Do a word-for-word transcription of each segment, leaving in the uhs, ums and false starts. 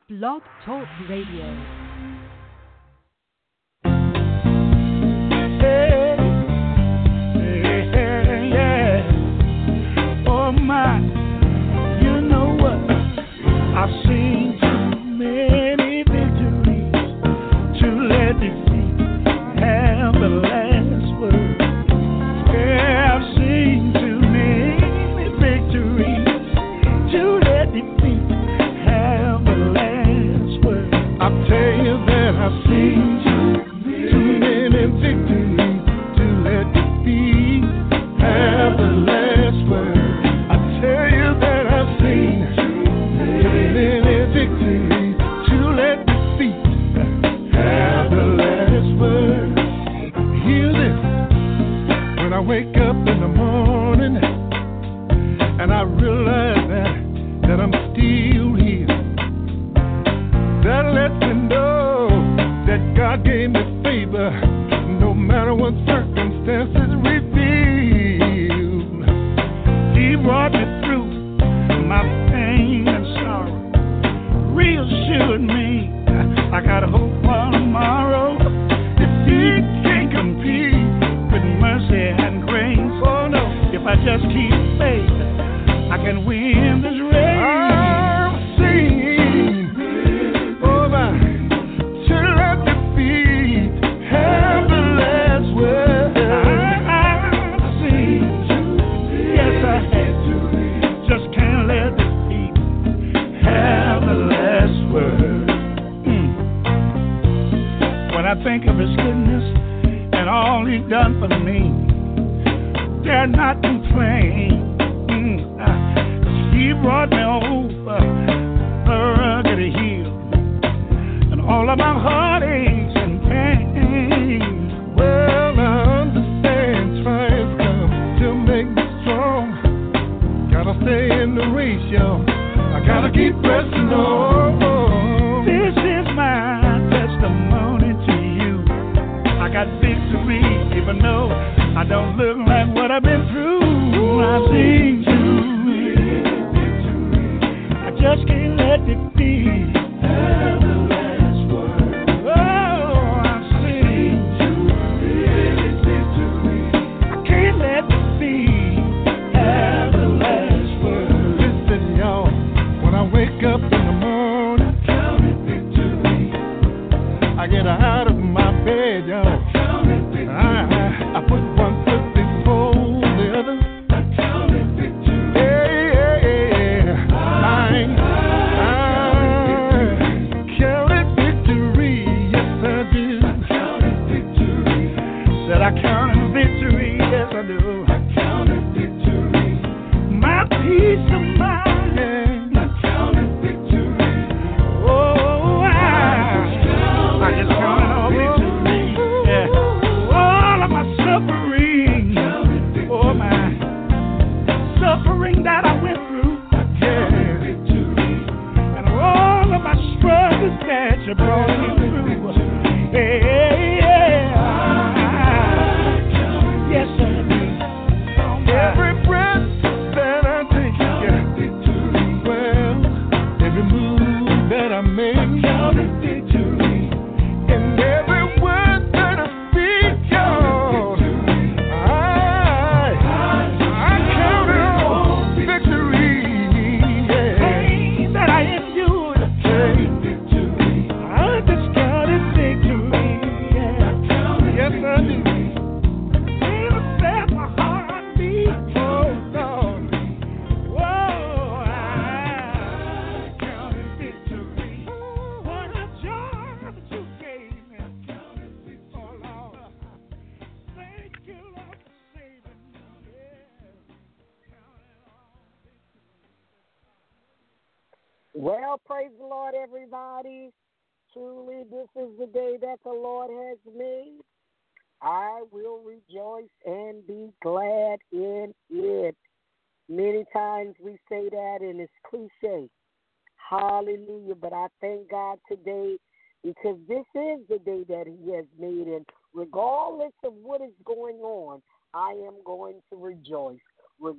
Blog Talk Radio. Hey, hey, hey, yeah. Oh my, you know what? I've seen too many victories to let defeat have the last word. Yeah, I've seen too many victories to let defeat have the last word. I tell you that I've seen too, too many victories to let defeat have the last word. I tell you that I've seen too many victories to let defeat have the last word. Hear this. When I wake up in the morning and I realize that, that I'm still here, that lets me know that God gave me favor no matter what circumstances reveal. He brought me through my pain and sorrow, reassured me I got hope for tomorrow. Defeat can't compete with mercy and grace. Oh no, if I just keep faith, I can win this race. I've seen, oh my, to let defeat have the last word. I've seen, yes I have, just can't let defeat have the last word. Mm. When I think of His goodness and all He's done for me, dare not complain. Mm. Ah, 'cause He brought me over the rugged hill and all of my heartaches and pains. Well, I understand trials come to make me strong. Gotta stay in the race, y'all. I gotta keep pressing on. This is my testimony to you. I got victory, even though I don't look like what I've been through. I've seen too many victories. I just can't let defeat have the last word. Oh, I've seen too many victories. I can't let defeat have the last word. Listen, y'all, when I wake up in the morning, counting victory. I get out of my bed, y'all. I, I put one foot before the other. Yeah, yeah, yeah. I, I counted victory, yes I do. Said I counted victory, yes I do. I counted victory. My peace of mind, yeah. I counted victory. Oh, I, I just counted all victory, yeah. All of my suffering, oh my, suffering that I went through, yeah, and all of my struggles that you brought me through, yeah, yeah, yes I do. Every breath that I take, yeah, well, every move that I make, and every word that I speak, y'all, I, I count it all victory, yeah. Pain that I endured, yeah. I just counted victory, yeah. Yes I do. Even set my heart beat, oh Lord, whoa, I counted victory. What a joy that you gave me. Oh Lord, thank you, Lord, for saving me. Yeah. Well, praise the Lord, everybody. Truly, this is the day that the Lord has made. I will rejoice and be glad in it. Many times we say that, and it's cliche. Hallelujah. But I thank God today because this is the day that He has made. And regardless of what is going on, I am going to rejoice.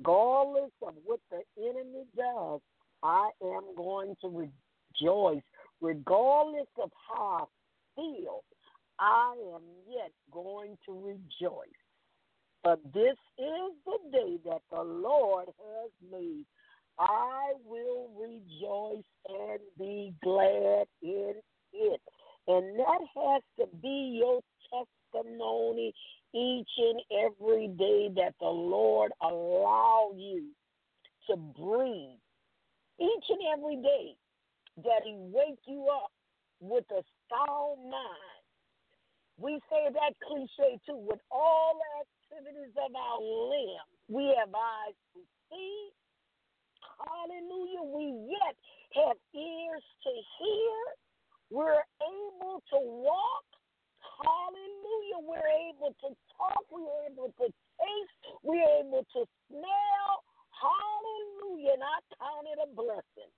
Regardless of what the enemy does, I am going to rejoice. regardless of how I feel, I am yet going to rejoice. For this is the day that the Lord has made. I will rejoice and be glad in it. And that has to be your testimony each and every day, that the Lord allow you to breathe. Each and every day that he wake you up with a sound mind. We say that cliche too, with all activities of our limbs. We have eyes to see. Hallelujah. We yet have ears to hear. We're able to walk. Hallelujah. We're able to talk. We're able to taste. We're able to smell. Hallelujah. And I count it a blessing.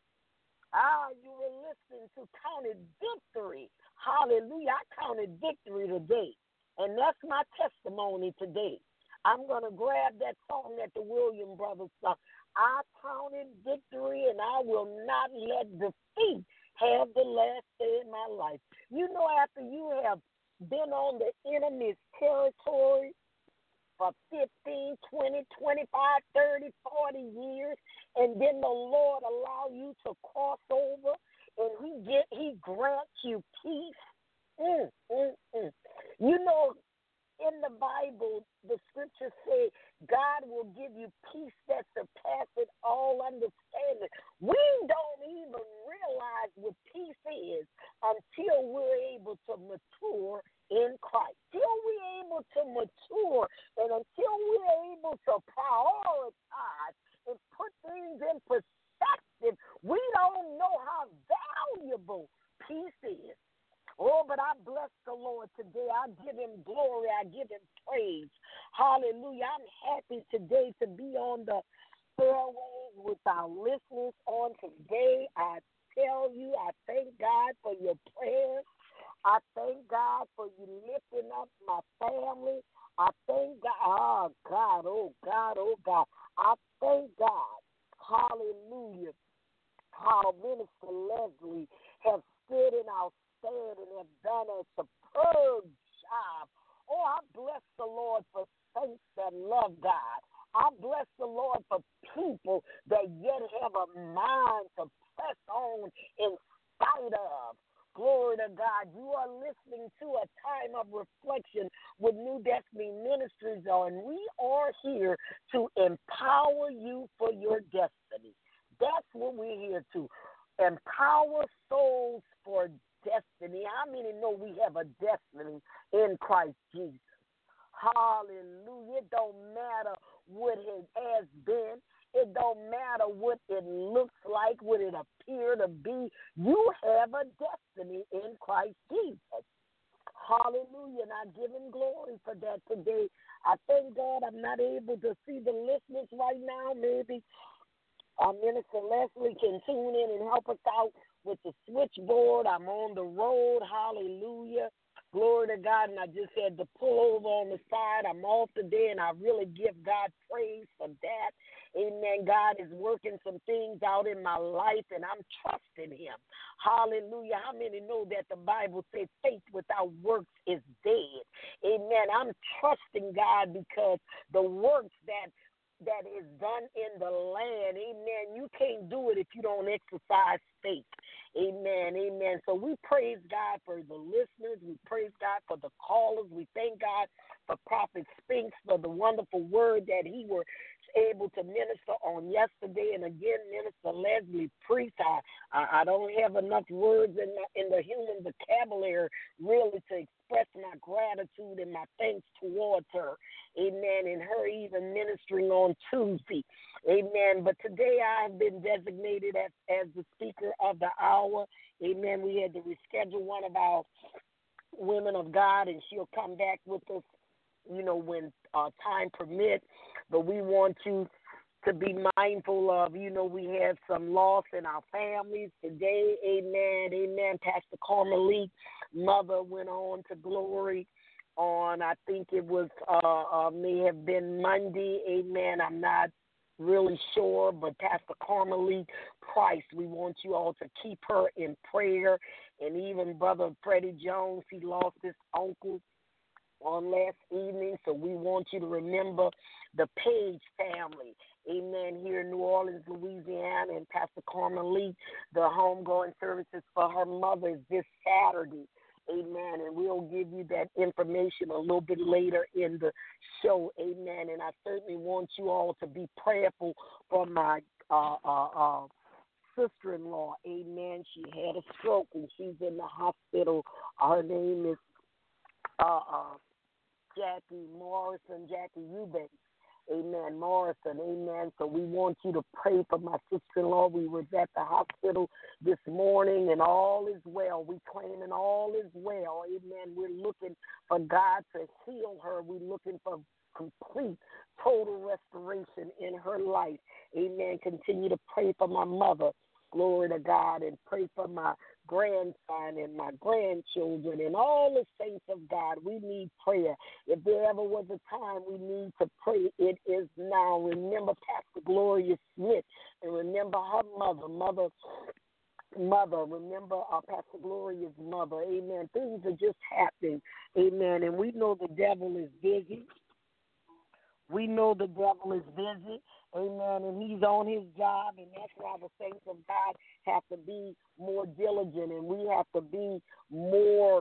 Ah, you were listening to Counted Victory. Hallelujah. I counted victory today. And that's my testimony today. I'm going to grab that song that the Williams brothers sung. I counted victory, and I will not let defeat have the last day in my life. You know, after you have been on the enemy's territory for fifteen, twenty, twenty-five, thirty, forty years, and then the Lord allow you to cross over, and he get he grants you peace. Mm, mm, mm. You know, in the Bible, the scriptures say God will give you peace that surpasses all understanding. We don't even realize what peace is until we're able to mature in Christ. Till we're able to mature and until we're able to prioritize and put things in perspective, we don't know how valuable peace is. Oh, but I bless the Lord today. I give him glory. I give him praise. Hallelujah. I'm happy today to be on the airwaves with our listeners on today. I tell you, I thank God for your prayers. I thank God for you lifting up my family. I thank God. Oh, God. Oh, God. Oh, God. I thank God. Hallelujah. How Minister Leslie has stood in our stand and have done a superb job. Oh, I bless the Lord for saints that love God. I bless the Lord for people that yet have a mind to press on in spite of. Glory to God. You are listening to a time of reflection with New Destiny Ministries, and we are here to empower you for your destiny. That's what we're here to. Empower souls for destiny. How many know we have a destiny in Christ Jesus? Hallelujah. It don't matter what it has been. It don't matter what it looks like, what it appear to be. You have a destiny in Christ Jesus. Hallelujah. And I give him glory for that today. I thank God I'm not able to see the listeners right now. Maybe our Minister Leslie can tune in and help us out with the switchboard. I'm on the road. Hallelujah. Glory to God. And I just had to pull over on the side. I'm off today, and I really give God praise for that. Amen. God is working some things out in my life, and I'm trusting him. Hallelujah. How many know that the Bible says faith without works is dead? Amen. I'm trusting God because the works that that is done in the land, amen, you can't do it if you don't exercise faith. Amen, amen. So we praise God for the listeners. We praise God for the callers. We thank God for Prophet Spinks for the wonderful word that he was able to minister on yesterday. And again, Minister Leslie Priest, I, I, I don't have enough words in the, in the human vocabulary really to express my gratitude and my thanks towards her. Amen. And her even ministering on Tuesday. Amen. But today I have been designated as, as the speaker of the hour. Amen. We had to reschedule one of our women of God, and she'll come back with us, you know, when uh, time permits. But we want you to be mindful of, you know, we have some loss in our families today. Amen. Amen. Pastor Carmelique, mother, went on to glory on, I think it was, uh, uh, may have been Monday. Amen. I'm not really sure, but Pastor Carmelie Price, we want you all to keep her in prayer. And even Brother Freddie Jones, he lost his uncle on last evening, so we want you to remember the Page family. Amen. Here in New Orleans, Louisiana, and Pastor Carmelie, the homegoing services for her mother is this Saturday. Amen. And we'll give you that information a little bit later in the show. Amen. And I certainly want you all to be prayerful for my uh, uh, uh, sister-in-law. Amen. She had a stroke and she's in the hospital. Her name is uh, uh, Jackie Morrison, Jackie Eubanks. Amen, Morrison, amen. So we want you to pray for my sister-in-law. We was at the hospital this morning, and all is well. We claiming all is well, amen. We're looking for God to heal her. We're looking for complete, total restoration in her life, amen. Continue to pray for my mother. Glory to God, and pray for my grandson and my grandchildren and all the saints of God. We need prayer. If there ever was a time we need to pray, it is now. Remember Pastor Gloria Smith, and remember her mother, mother, mother. Remember our Pastor Gloria's mother. Amen. Things are just happening. Amen. And we know the devil is busy. We know the devil is busy, amen, and he's on his job, and that's why the saints of God have to be more diligent, and we have to be more,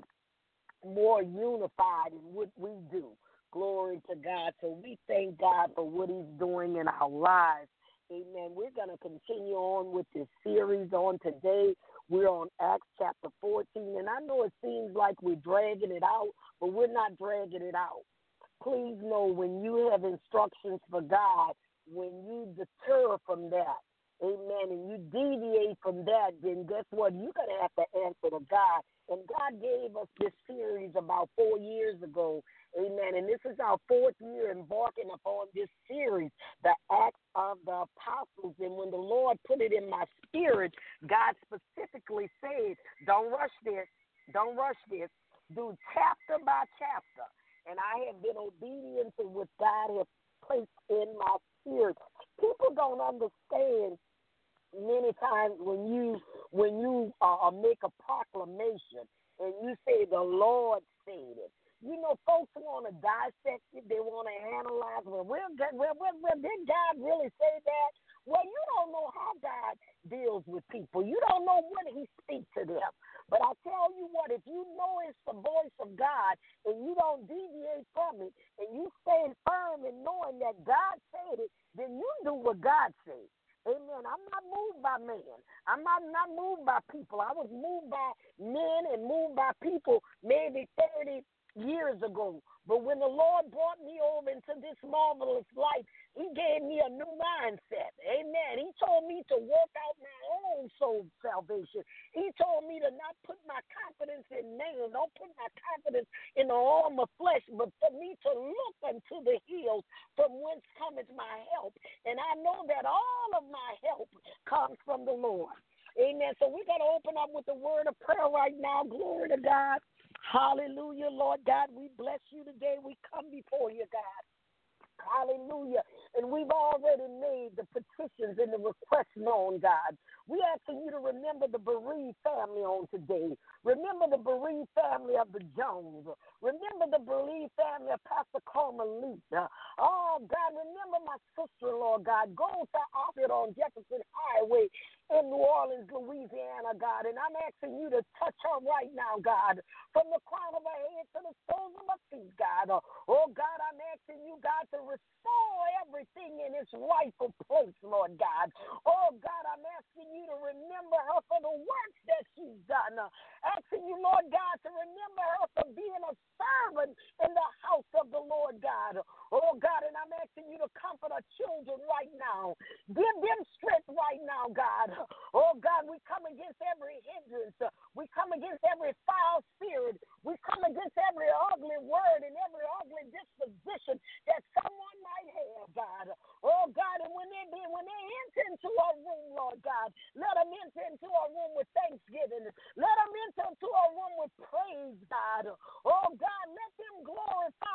more unified in what we do. Glory to God. So we thank God for what he's doing in our lives. Amen. We're going to continue on with this series on today. We're on Acts chapter fourteen, and I know it seems like we're dragging it out, but we're not dragging it out. Please know when you have instructions for God, when you deter from that, amen, and you deviate from that, then guess what? You're going to have to answer to God. And God gave us this series about four years ago, amen, and this is our fourth year embarking upon this series, the Acts of the Apostles. And when the Lord put it in my spirit, God specifically said, don't rush this, don't rush this, do chapter by chapter. And I have been obedient to what God has placed in my spirit. People don't understand many times when you when you uh, make a proclamation and you say the Lord said it. You know, folks want to dissect it. They want to analyze. Well, well, well, well, well, did God really say that? Well, you don't know how God deals with people. You don't know what he speaks to them. But I tell you what, if you know it's the voice of God and you don't deviate from it and you stand firm in knowing that God said it, then you do what God said. Amen. I'm not moved by man. I'm not, not moved by people. I was moved by men and moved by people maybe thirty years ago. But when the Lord brought me over into this marvelous life, he gave me a new mindset. Amen. He told me to work out my own soul salvation. He told me to not put my confidence in man, don't put my confidence in the arm of flesh, but for me to look unto the hills from whence cometh my help. And I know that all of my help comes from the Lord. Amen. So we're going to open up with the word of prayer right now. Glory to God. Hallelujah, Lord God. We bless you today. We come before you, God. Hallelujah. And we've already made the petitions and the requests known, God. We're asking you to remember the bereaved family on today. Remember the bereaved family of the Jones. Remember the bereaved family of Pastor Carmelita. Oh, God, remember my sister-in-law, God. Go to Oxford on Jefferson Highway in New Orleans, Louisiana, God. And I'm asking you to touch her right now, God, from the crown of her head to the soles of her feet, God. Oh, God, I'm asking you, God, to restore everything in its rightful place, Lord God. Oh, God, I'm asking you to remember her for the works that she's done. Uh, asking you, Lord God, to remember her for being a servant in the house of the Lord God. Oh, God, and I'm asking you to comfort our children right now. Give them strength right now, God. Oh, God, we come against every hindrance. Uh, we come against every foul spirit. We come against every ugly word and every ugly disposition that someone might have, God. Oh, God, and when they be, when they enter into our room, Lord God, let them enter into our room with thanksgiving. Let them enter into our room with praise, God. Oh, God, let them glorify you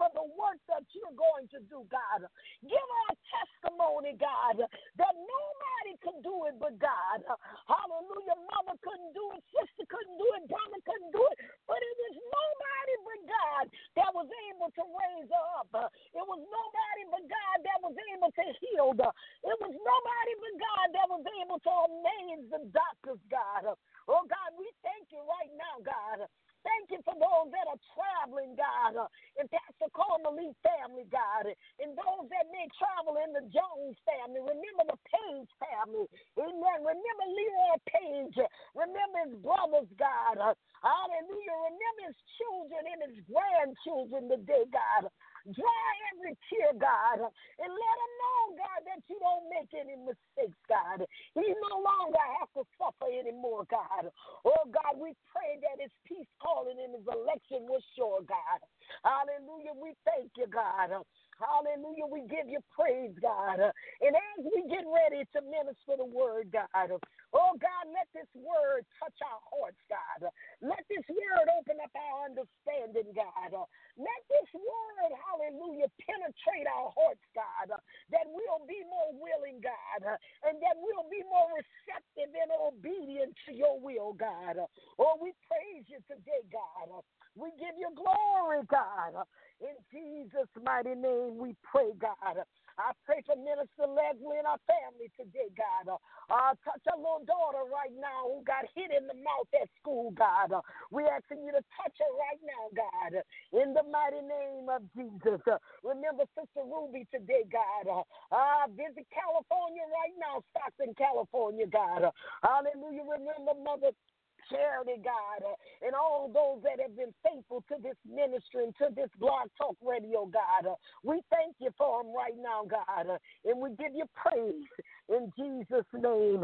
for the work that you're going to do, God. Give our testimony, God, that nobody could do it but God. Hallelujah. Mother couldn't do it, sister couldn't do it, brother couldn't do it, but it was nobody but God that was able to raise her up. It was nobody but God that was able to heal her. It was nobody but God that was able to amaze the doctors, God. Oh, God, we thank you right now, God. Thank you for those that are traveling, God, uh, and Pastor Carmelie family, God, and those that may travel in the Jones family. Remember the Page family. Amen. Remember Leroy Page. Remember his brothers, God. Uh, hallelujah. Remember his children and his grandchildren today, God. Dry every tear, God, and let him know, God, that you don't make any mistakes, God. He no longer has to suffer anymore, God. Oh, God, we pray that his peace calling and his election was sure, God. Hallelujah. We thank you, God. Hallelujah. We give you praise, God. And as we get ready to minister the word, God, oh, God, let this word touch our hearts, God. Let this word open up our understanding, God. Let this word, hallelujah, penetrate our hearts, God, that we'll be more willing, God, and that we'll be more receptive and obedient to your will, God. Oh, we praise you today, God. We give you glory, God. In Jesus' mighty name we pray, God. I pray for Minister Leslie and our family today, God. Uh, touch our little daughter right now who got hit in the mouth at school, God. Uh, we're asking you to touch her right now, God, in the mighty name of Jesus. Uh, remember Sister Ruby today, God. Uh, uh, visit California right now, Stockton, California, God. Uh, hallelujah. Remember Mother Charity, God, uh, and all those that have been faithful to this ministry and to this Blog Talk Radio, God. Uh, we thank you for them right now, God, uh, and we give you praise in Jesus' name.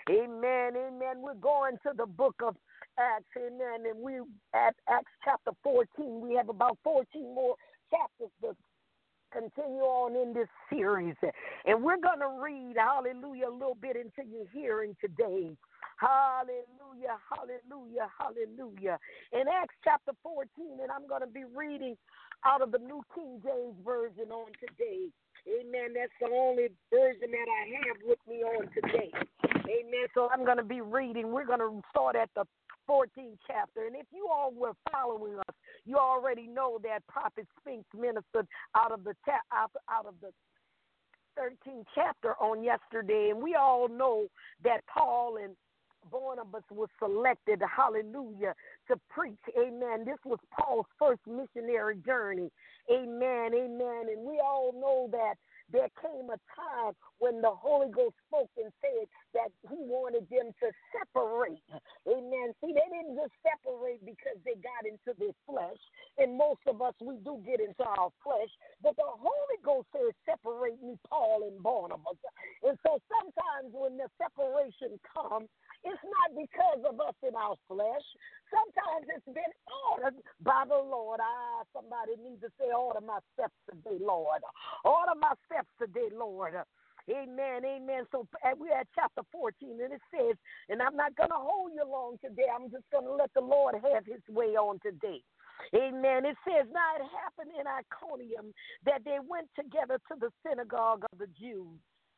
Amen, amen. We're going to the book of Acts, amen, and we at Acts chapter fourteen. We have about fourteen more chapters to continue on in this series, and we're going to read, hallelujah, a little bit into your hearing today. Hallelujah, hallelujah, hallelujah. In Acts chapter fourteen, and I'm going to be reading out of the New King James Version on today. Amen. That's the only version that I have with me on today. Amen. So I'm going to be reading. We're going to start at the fourteenth chapter. And if you all were following us, you already know that Prophet Spinks ministered out of the ta- out, out of the thirteenth chapter on yesterday. And we all know that Paul and Barnabas was selected, hallelujah, to preach, amen. This was Paul's first missionary journey, amen, amen. And we all know that there came a time when the Holy Ghost spoke and said that he wanted them to separate, amen. See, they didn't just separate because they got into their flesh, and most of us, we do get into our flesh, but the Holy Ghost says, separate me, Paul and Barnabas. And so sometimes when the separation comes, it's not because of us in our flesh. Sometimes it's been ordered by the Lord. Ah, somebody needs to say, order my steps today, Lord. Order my steps today, Lord. Amen, amen. So we're at chapter fourteen, and it says, and I'm not going to hold you long today. I'm just going to let the Lord have his way on today. Amen. It says, now it happened in Iconium that they went together to the synagogue of the Jews.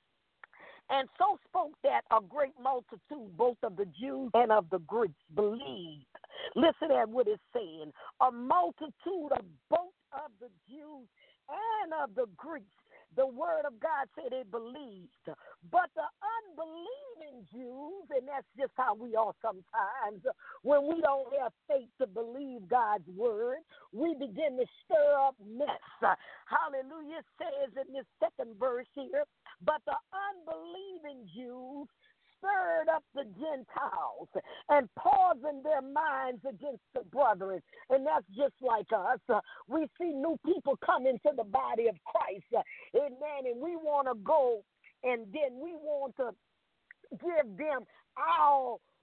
And so spoke that a great multitude, both of the Jews and of the Greeks, believed. Listen at what it's saying. A multitude of both of the Jews and of the Greeks. The word of God said they believed. But the unbelieving Jews, and that's just how we are sometimes, when we don't have faith to believe God's word, we begin to stir up mess. Hallelujah. It says in this second verse here, but the unbelieving Jews stirred up the Gentiles and pausing their minds against the brethren. And that's just like us. Uh, we see new people come into the body of Christ. Uh, amen. And we want to go and then we want to give them our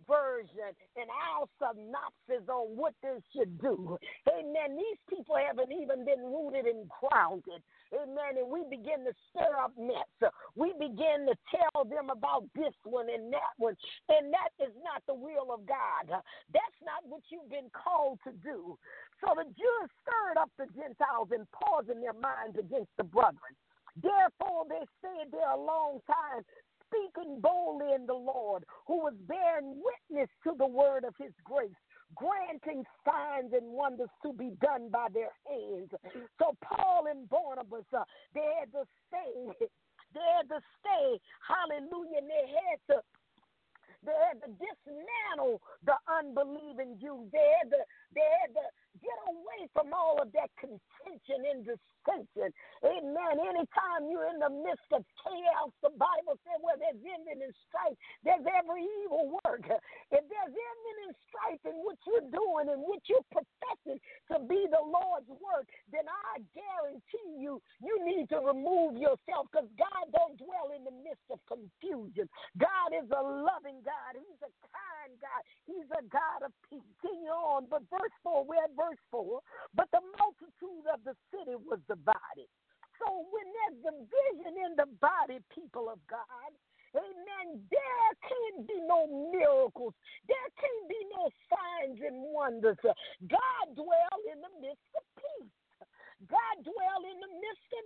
version and our synopsis on what this should do. Amen. These people haven't even been rooted and grounded. Amen. And we begin to stir up mess. We begin to tell them about this one and that one. And that is not the will of God. That's not what you've been called to do. So the Jews stirred up the Gentiles and pausing their minds against the brethren. Therefore, they stayed there a long time, speaking boldly in the Lord, who was bearing witness to the word of his grace, granting signs and wonders to be done by their hands. So Paul and Barnabas, uh, they had to stay, they had to stay, hallelujah, and they had to They had to dismantle the unbelieving Jews. They had to, they had to get away from all of that contention and dissension. Amen. Anytime you're in the midst of chaos, the Bible said where there's envy and strife, there's every evil work. If there's envy and strife in what you're doing and what you're professing to be the Lord's work, then I guarantee you, you need to remove yourself, because God don't dwell in the midst of confusion. God is a loving God. God. He's a kind God. He's a God of peace. Continue on. But verse four, we're at verse four. But the multitude of the city was divided. So when there's division in the body, people of God, amen, there can't be no miracles. There can't be no signs and wonders. God dwells in the midst of peace. God dwells in the midst of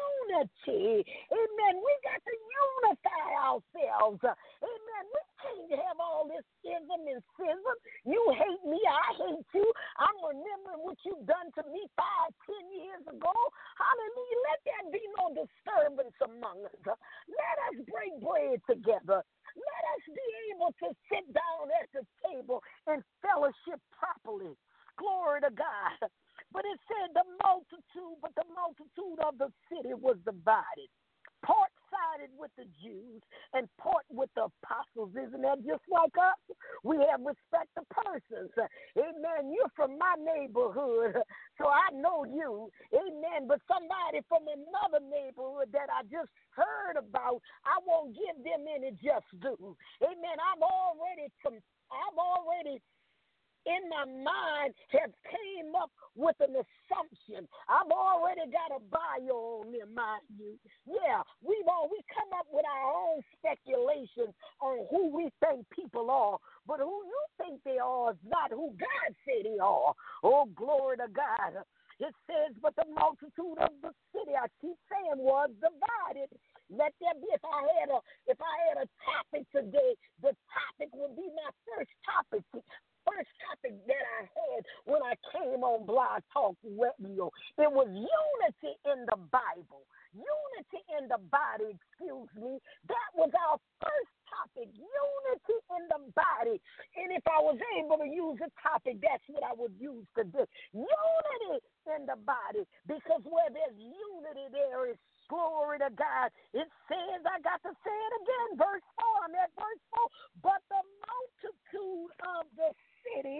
unity. Amen. We got to unify ourselves. Amen. We can't have all this ism and schism. You hate me, I hate you. I'm remembering what you've done to me five, ten years ago. Hallelujah. Let there be no disturbance among us. Let us break bread together. Let us be able to sit down at the table and fellowship properly. Glory to God. But it said the multitude, but the multitude of the city was divided. Part sided with the Jews and part with the apostles. Isn't that just like us? We have respect to persons. Amen. You're from my neighborhood, so I know you. Amen. But somebody from another neighborhood that I just heard about, I won't give them any just due. Amen. I've already, I've already in my mind have came up with an assumption. I've already got a bio on them, mind you. Yeah, we've all we come up with our own speculations on who we think people are, but who you think they are is not who God said they are. Oh, glory to God. It says, but the multitude of the city, I keep saying, was divided. Let there be. If I had a if I had a topic today, the topic would be my first topic. First topic that I had when I came on Blog Talk Radio. It was unity in the Bible. Unity in the body, excuse me. That was our first topic, unity in the body. And if I was able to use a topic, that's what I would use today. Unity in the body, because where there's unity, there is glory to God. It says, I got to say it again, verse four, I'm at verse four, but the multitude of the city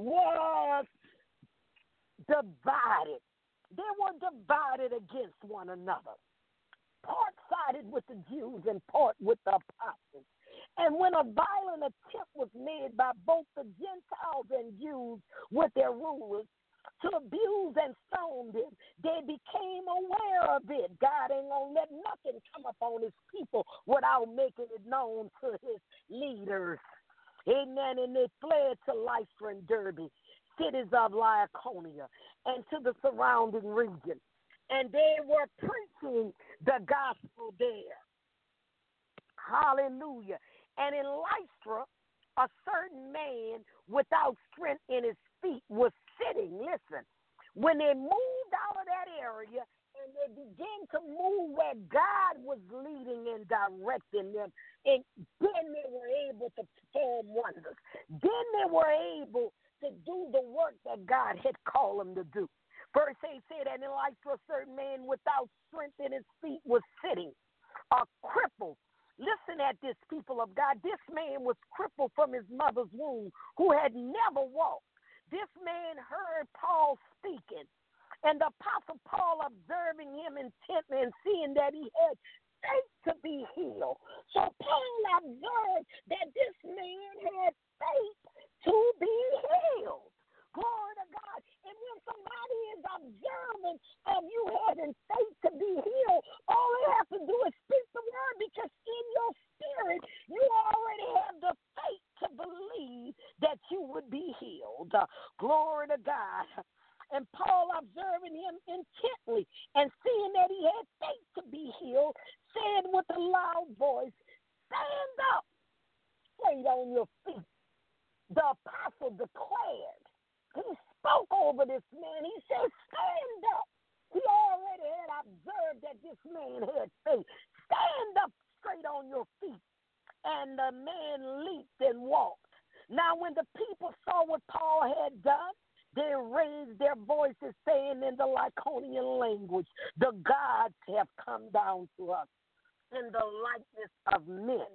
was divided. They were divided against one another. Part sided with the Jews and part with the apostles. And when a violent attempt was made by both the Gentiles and Jews with their rulers to abuse and stone them, they became aware of it. God ain't gonna let nothing come upon his people without making it known to his leaders. Amen. And they fled to Lystra and Derbe, cities of Lycaonia, and to the surrounding region. And they were preaching the gospel there. Hallelujah. And in Lystra, a certain man without strength in his feet was sitting. Listen, when they moved out of that area and they began to move where God was leading and directing them, and then they were able to perform wonders. Then they were able to do the work that God had called them to do. Verse eight said, and in Lystra, a certain man without strength in his feet was sitting, a cripple. Listen at this, people of God. This man was crippled from his mother's womb, who had never walked. This man heard Paul speaking, and the Apostle Paul, observing him intently and seeing that he had faith to be healed. So Paul observed that this man had faith to be healed. Glory to God. And when somebody is observant of you having faith to be healed, all they have to do is speak the word, because in your spirit, you already have the faith to believe that you would be healed. Uh, glory to God. And Paul, observing him intently and seeing that he had faith to be healed, said with a loud voice, "Stand up, straight on your feet." The apostle declared, he spoke over this man. He said, "Stand up." He already had observed that this man had faith. "Stand up straight on your feet." And the man leaped and walked. Now when the people saw what Paul had done, they raised their voices, saying in the Lycaonian language, "The gods have come down to us in the likeness of men."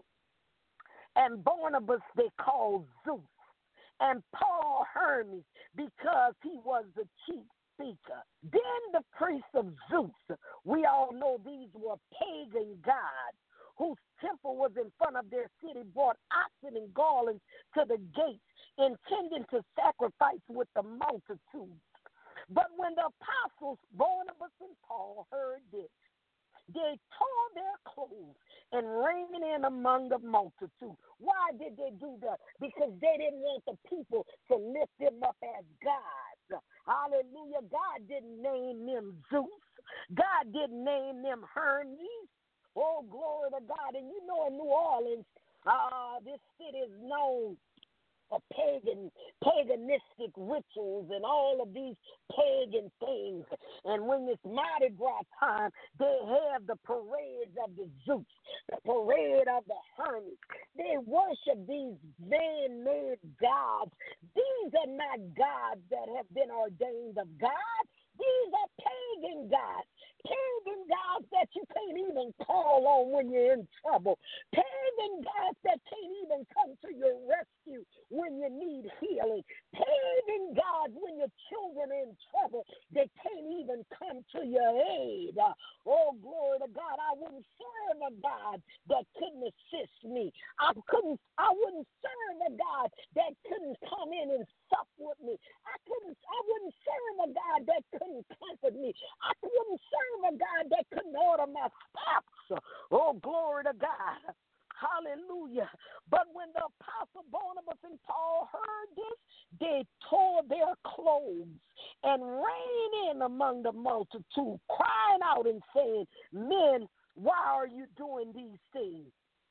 And Barnabas they called Zeus, and Paul Hermes, because he was the chief speaker. Then the priests of Zeus, we all know these were pagan gods, whose temple was in front of their city, brought oxen and garlands to the gates, intending to sacrifice with the multitude. But when the apostles, Barnabas and Paul, heard this, they tore their clothes and ran in among the multitude. Why did they do that? Because they didn't want the people to lift them up as gods. Hallelujah. God didn't name them Zeus. God didn't name them Hermes. Oh, glory to God. And you know, in New Orleans, uh, this city is known for pagan, paganistic rituals and all of these pagan things. And when it's Mardi Gras time, they have the parades of the Zeus, the parade of the Hermes. They worship these man-made gods. These are not gods that have been ordained of God. These are pagan gods. Pagan gods that you can't even call on when you're in trouble. Pagan gods that can't even come to your rescue when you need healing. Pagan gods, when your children are in trouble, they can't even come to your aid. Uh, oh, glory to God. I wouldn't serve a God that couldn't assist me. I couldn't, I wouldn't serve a God that couldn't come in and sup with me. I couldn't, I wouldn't serve a God that couldn't comfort me. I wouldn't serve a God that couldn't order my steps. Oh, glory to God. Hallelujah. But when the apostle Barnabas and Paul heard this, they tore their clothes and ran in among the multitude, crying out and saying, "Men, why are you doing these things?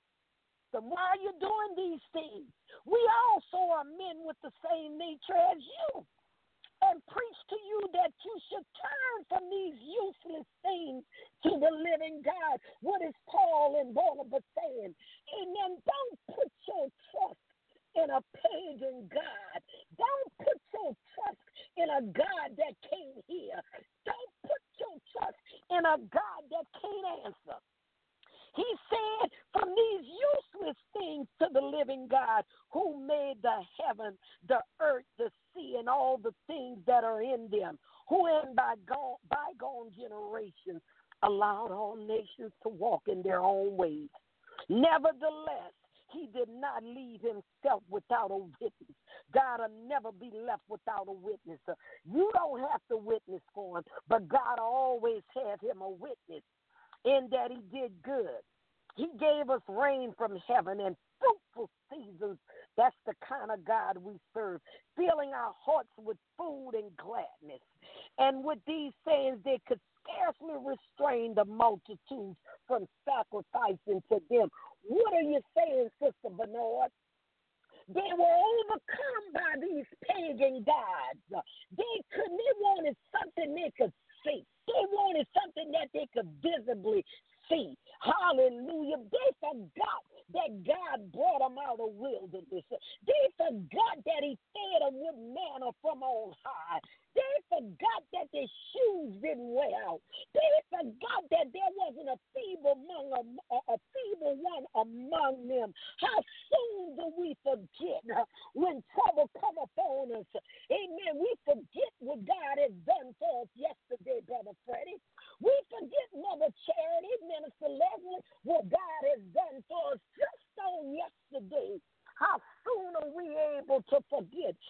So why are you doing these things? We also are men with the same nature as you, and preach to you that you should turn from these useless things to the living God." What is Paul and Barnabas saying? Amen. Don't put your trust in a pagan God. Don't put your trust in a God that can't hear. Don't put your trust in a God that can't answer. He said, from these useless things to the living God, who made the heaven, the earth, the sea, and all the things that are in them, who in bygone, bygone generations allowed all nations to walk in their own ways. Nevertheless, he did not leave himself without a witness. God will never be left without a witness. You don't have to witness for him, but God always have him a witness, in that he did good. He gave us rain from heaven and fruitful seasons. That's the kind of God we serve, filling our hearts with food and gladness. And with these sayings, they could scarcely restrain the multitudes from sacrificing to them. What are you saying, Sister Bernard? They were overcome by these pagan gods. They couldn't, they wanted something they could see. They wanted something that they could visibly see. Hallelujah. They forgot that God brought them out of wilderness. They forgot that he fed them with manna from on high. They forgot that their shoes didn't wear out. They forgot that there wasn't a feeble among a, a feeble one among them. How soon do we forget when trouble come upon us? Amen. We forget what God has done for us yesterday, Brother Freddie. We forget Mother Charity, Minister Leslie.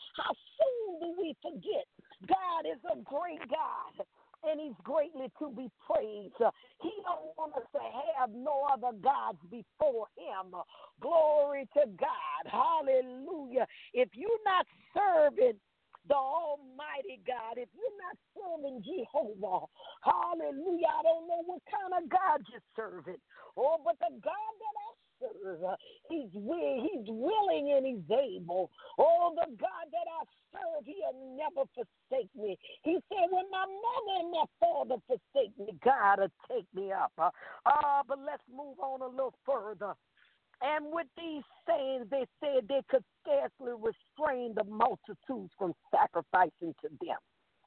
How soon do we forget? God is a great God, and he's greatly to be praised. He don't want us to have no other gods before him. Glory to God. Hallelujah. If you're not serving the Almighty God, if you're not serving Jehovah, hallelujah, I don't know what kind of God you're serving. Oh, but the God that I serve, uh, he's, will, he's willing and he's able. Oh, the God that I serve, he'll never forsake me. He said, when my mother and my father forsake me, God will take me up. Uh, uh, but let's move on a little further. And with these sayings, they said they could scarcely restrain the multitudes from sacrificing to them.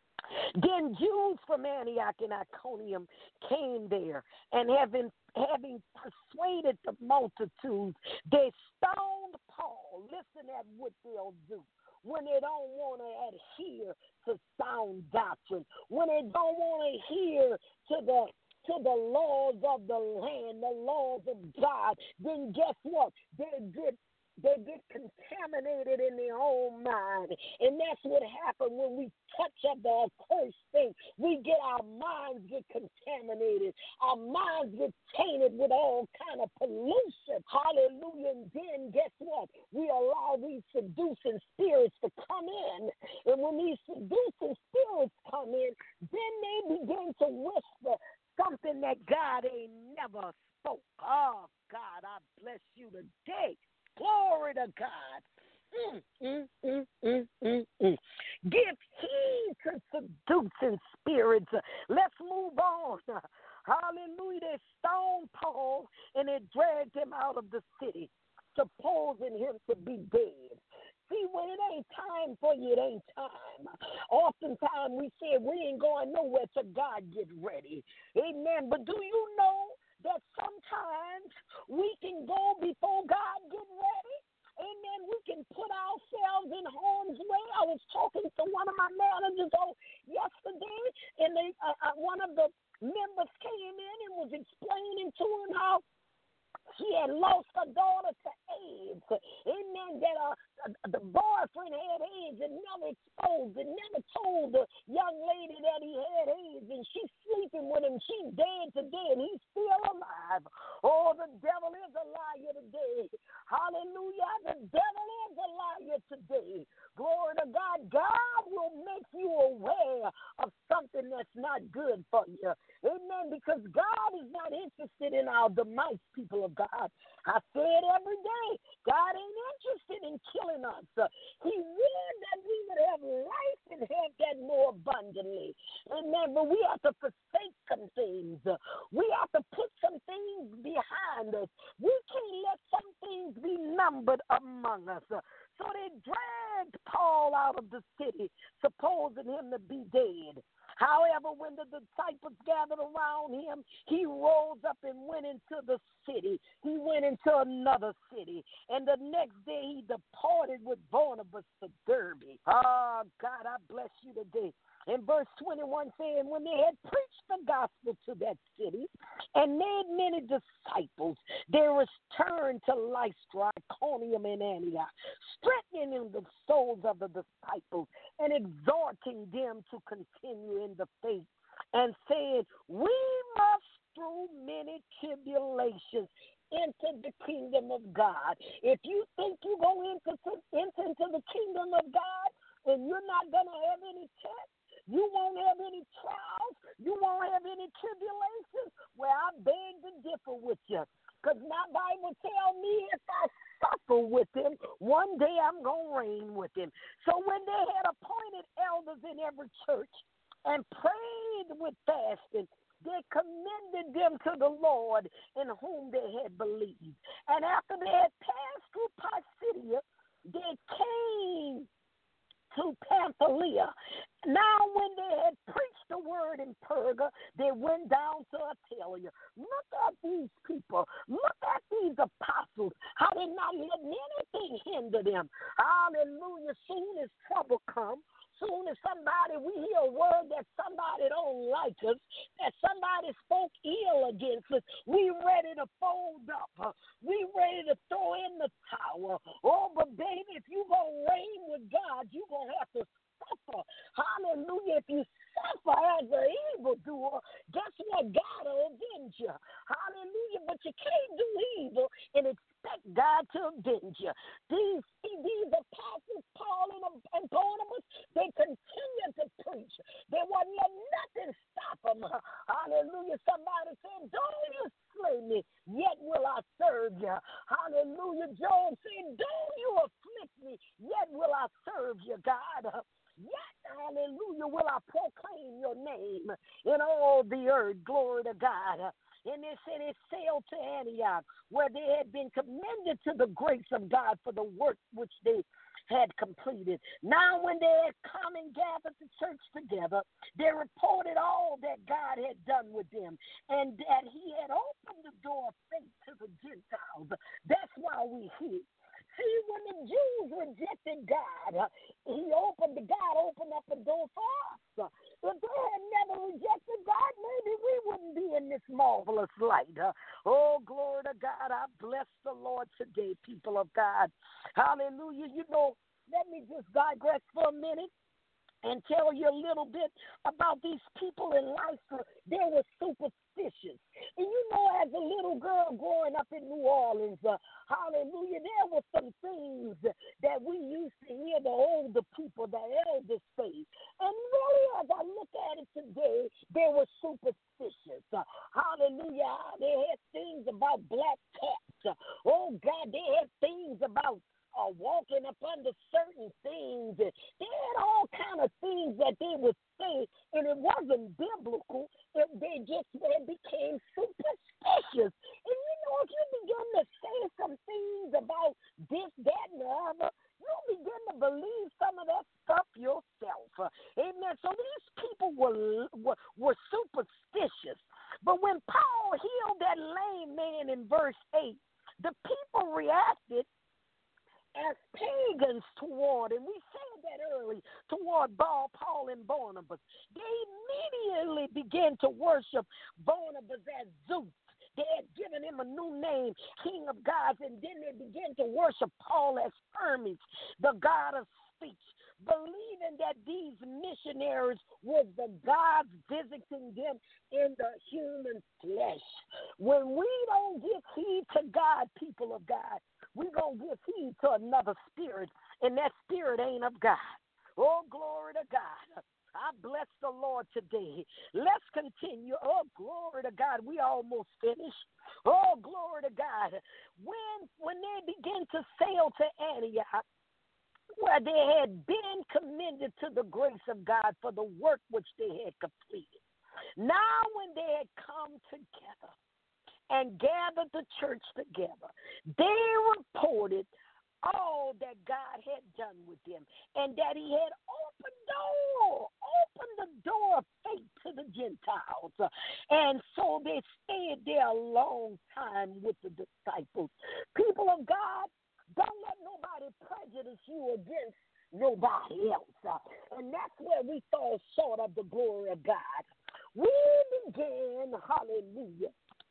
Then Jews from Antioch and Iconium came there, and having having persuaded the multitudes, they stoned Paul. Listen at what they'll do when they don't want to adhere to sound doctrine, when they don't want to adhere to the to the laws of the land, the laws of God. Then guess what? They get They get contaminated in their own mind. And that's what happens when we touch up the accursed thing. We get our minds get contaminated. Our minds get tainted with all kind of pollution. Hallelujah. And then guess what? We allow these seducing spirits to come in. And when these seducing spirits come in, then they begin to whisper something that God ain't never spoke. Oh, God, I bless you today. Glory to God. Mm, mm, mm, mm, mm, mm. Give heed to seducing spirits. Let's move on. Hallelujah. They stoned Paul and they dragged him out of the city, supposing him to be dead. See, when it ain't time for you, it ain't time. Oftentimes we say we ain't going nowhere till God get ready. Amen. But do you know that sometimes we can go before God get ready? Amen. We can put ourselves in harm's way. I was talking to one of my managers oh, yesterday, and they, uh, uh, one of the members came in and was explaining to him how she had lost her daughter to AIDS. Amen. That uh, the boyfriend had AIDS and never exposed and never told the young lady that he had AIDS, and she's sleeping with him. She's dead today, and he's still alive. Oh, the devil is a liar today. Hallelujah. The devil is a liar today. Glory to God. God will make you aware of something that's not good for you. Amen. Because God is not interested in our demise, people of God. I say it every day. God ain't interested in killing us. He willed that we would have life and have that more abundantly. Amen. But we have to forsake some things. We have to put some things behind us. We can't let some things be numbered among us. So they dragged Paul out of the city, supposing him to be dead. However, when the disciples gathered around him, he rose up and went into the city. He went into another city. And the next day he departed with Barnabas to Derbe. Oh, God, I bless you today. In verse twenty-one saying, when they had preached the gospel to that city and made many disciples, they returned to Lystra, Iconium, and Antioch, strengthening the souls of the disciples and exhorting them to continue in the faith, and saying, we must through many tribulations enter the kingdom of God. If you think you're going to enter into the kingdom of God and you're not going to have any tests, you won't have any trials, you won't have any tribulations, well, I beg to differ with you. Because my Bible tells me if I suffer with him, one day I'm going to reign with him. So when they had appointed elders in every church and prayed with fasting, they commended them to the Lord in whom they had believed. And after they had passed through Pisidia, they came to Pamphylia. Now when they had preached the word in Perga, they went down to Attalia. Look at these people. Look at these apostles. How they not letting anything hinder them. Hallelujah. Soon as trouble comes, soon as somebody, we hear a word that somebody don't like us, that somebody spoke ill against us, we ready to fold up. Uh, we ready to throw in the towel. Oh, but baby, if you going to reign with God, you going to have to suffer. Hallelujah. If you suffer as an evildoer, guess what? God will avenge you. Hallelujah. But you can't do evil and expect God to avenge you. These, these apostles, Paul and, and Barnabas, they continued to preach. There wasn't let nothing stop them. Hallelujah. Somebody said, don't you slay me, yet will I serve you. Hallelujah. Job said, don't you afflict me, yet will I serve you, God. Yet, hallelujah, will I proclaim your name in all the earth. Glory to God. And they said it sailed to Antioch, where they had been commended to the grace of God for the work which they had completed. Now, when they had come and gathered the church together, they reported all that God had done with them, and that he had opened the door of faith to the Gentiles. That's why we hear. See, when the Jews rejected God, uh, he opened, God opened up a door for us. If they had never rejected God, maybe we wouldn't be in this marvelous light. Uh, oh, glory to God. I bless the Lord today, people of God. Hallelujah. You know, let me just digress for a minute and tell you a little bit about these people in life. They were superstitious. And you know, as a little girl growing up in New Orleans, uh, hallelujah, there were some things that we used to hear the older people, the elders say. And really, as I look at it today, they were superstitious. Uh, hallelujah. They had things about black cats. Uh, oh, God, they had things about Uh, walking up under certain things. And they had all kind of things that they would say, and it wasn't biblical. It, they just they became superstitious. And you know, if you begin to say some things about this, that, and the other, you begin to believe some of that stuff yourself. Uh, amen. So these people were, were were superstitious. But when Paul healed that lame man in verse eight, the people reacted as pagans toward, and we said that early, toward Paul, Paul and Barnabas. They immediately began to worship Barnabas as Zeus. They had given him a new name, King of Gods, and then they began to worship Paul as Hermes, the God of speech, believing that these missionaries were the gods visiting them in the human flesh. When we don't give heed to God, people of God, we're going to give heed to another spirit, and that spirit ain't of God. Oh, glory to God. I bless the Lord today. Let's continue. Oh, glory to God. We almost finished. Oh, glory to God. When, when they begin to sail to Antioch, where they had been commended to the grace of God for the work which they had completed. Now when they had come together and gathered the church together, they reported all that God had done with them, and that he had opened door, opened the door of faith to the Gentiles. And so they stayed there a long time with the disciples. People of God, don't let nobody prejudice you against nobody else. Uh, and that's where we fall short of the glory of God. We began, hallelujah,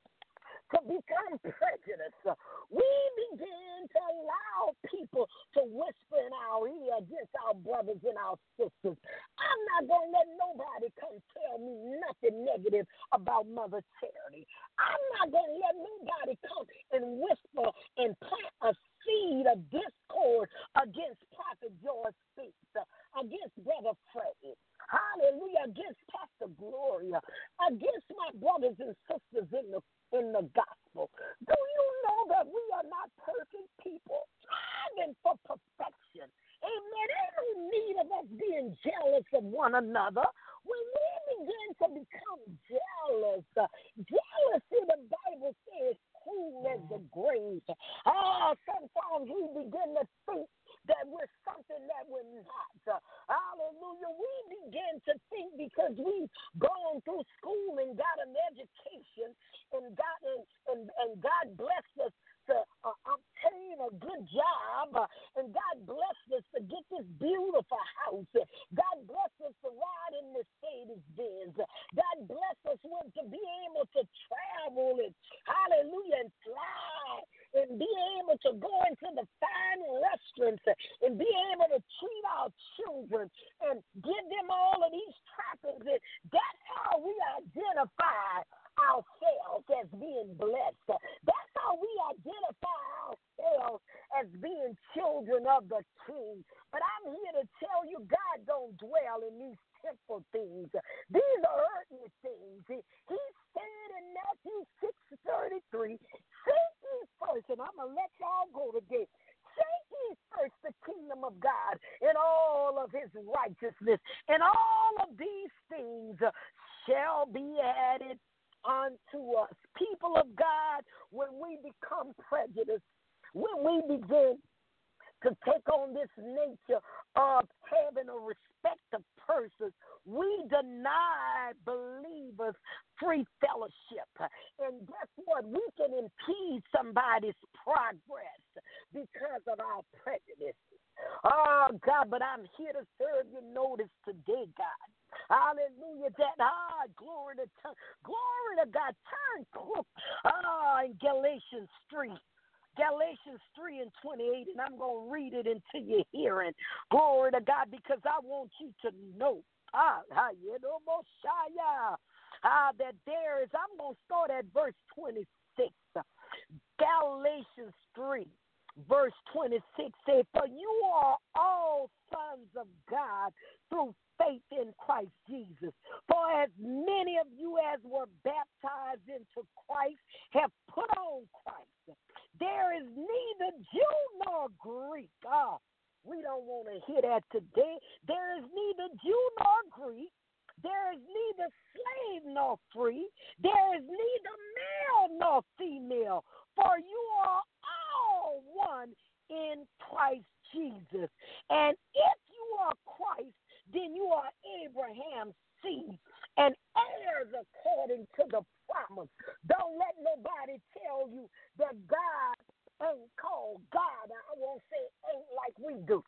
to become prejudiced. Uh, we began to allow people to whisper in our ear against our brothers and our sisters. I'm not going to let nobody come tell me nothing negative about Mother Charity. I'm not going to let nobody come and whisper and plant a seed of discord against Prophet George Speaks, uh, against Brother Freddie, hallelujah, against Pastor Gloria, against my brothers and sisters in the in the gospel. Do you know that we are not perfect people striving for perfection? Amen. There's no need of us being jealous of one another. When we begin to become jealous, uh, jealousy, the Bible says, cool as the grave. Ah, sometimes we begin to think that we're something that we're not. Uh, hallelujah. We begin to think because we've gone through school and got an education and got and, and, and God blessed us to uh, obtain working a good job, uh, and God blessed us to get this beautiful house. God blessed us to ride in this Mercedes Benz. God bless us with to be able to travel and hallelujah and fly and be able to go into the fine restaurants and be able to treat our children and give them all of these trappings. And that's how we identify ourselves as being blessed. That's how we identify ourselves as being children of the King. But I'm here to tell you, God don't dwell in these temporal things. These are earthly things. He, he said in Matthew six thirty-three, seek ye first, and I'm going to let y'all go today. Seek ye first the kingdom of God and all of his righteousness, and all of these things shall be added unto us. People of God, when we become prejudiced, when we begin to take on this nature of having a respect of persons, we deny believers free fellowship. And guess what? We can impede somebody's progress because of our prejudice. Oh, God, but I'm here to serve your notice today, God. Hallelujah. That, ah, glory to, glory to God. Turn, ah, in Galatians three. Galatians three and twenty-eight, and I'm going to read it into your hearing. Glory to God, because I want you to know, ah, ah that there is, I'm going to start at verse twenty-six. Galatians three, verse twenty-six says, for you are all sons of God through faith in Christ Jesus. For as many of you as were baptized into Christ have put on Christ. There is neither Jew nor Greek. Ah, we don't want to hear that today. There is neither Jew nor Greek. There is neither slave nor free. There is neither male nor female. For you are all one in Christ Jesus. And if you are Christ, then you are Abraham's seed and heirs according to the promise. Don't let nobody tell you that God ain't called God. I won't say ain't like we do.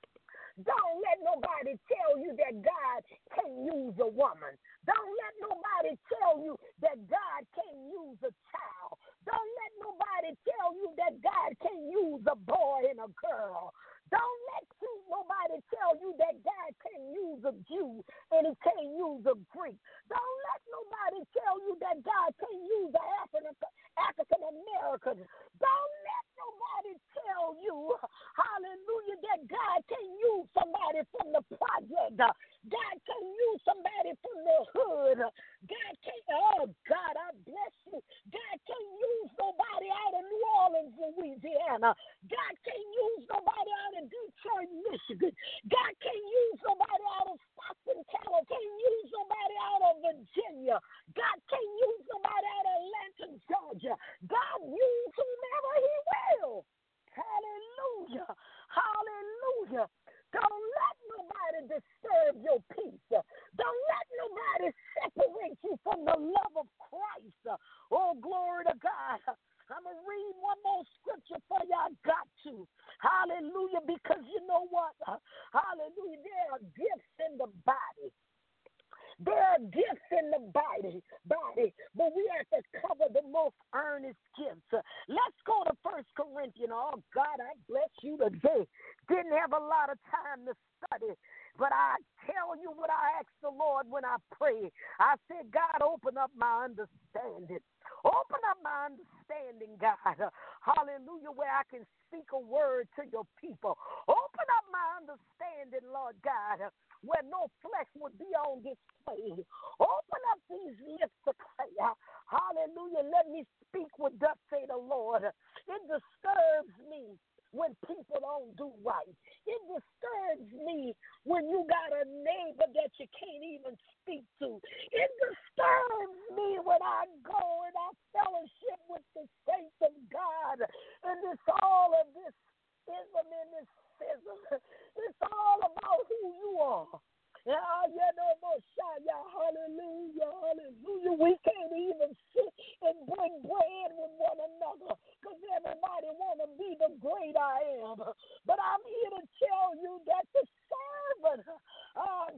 Don't let nobody tell you that God can't use a woman. Don't let nobody tell you that God can't use a child. Don't let nobody tell you that God can't use a boy and a girl. Don't let you, nobody tell you that God can't use a Jew and he can't use a Greek. Don't let nobody tell you that God can't use an African, African American. Don't let nobody tell you, hallelujah, that God can't use somebody from the project. God can't use somebody from the hood. God can't, oh God, I bless you. God can't use nobody out of New Orleans, Louisiana. God can't use nobody out of Detroit, Michigan. God can't use nobody out of Stockton, California. Can't use nobody out of Virginia. God can't use nobody out of Atlanta, Georgia. God use whomever he will. Hallelujah. Hallelujah. Don't let nobody disturb your peace. Don't let nobody separate you from the love of Christ. Oh, glory to God. I'm going to read one more scripture for y'all. Got to. Hallelujah. Because you know what? Hallelujah. There are gifts in the body. There are gifts in the body, body, but we have to cover the most earnest gifts. Let's go to First Corinthians. Oh, God, I bless you today. Didn't have a lot of time to study, but I tell you what I asked the Lord when I prayed. I said, God, open up my understanding. Open up my understanding, God. Hallelujah, where I can speak a word to your people. Open up my understanding, Lord God, where no flesh would be on display. Open up these lips of clay. Hallelujah. Let me speak what thus say the Lord. It disturbs me when people don't do right. It disturbs me when you got a neighbor that you can't even speak to. It disturbs me when I go and I fellowship with the saints of God, and it's all of this ism and this schism. It's all about who you are. Hallelujah, hallelujah. We can't even sit and break bread with one another because everybody want to be the greatest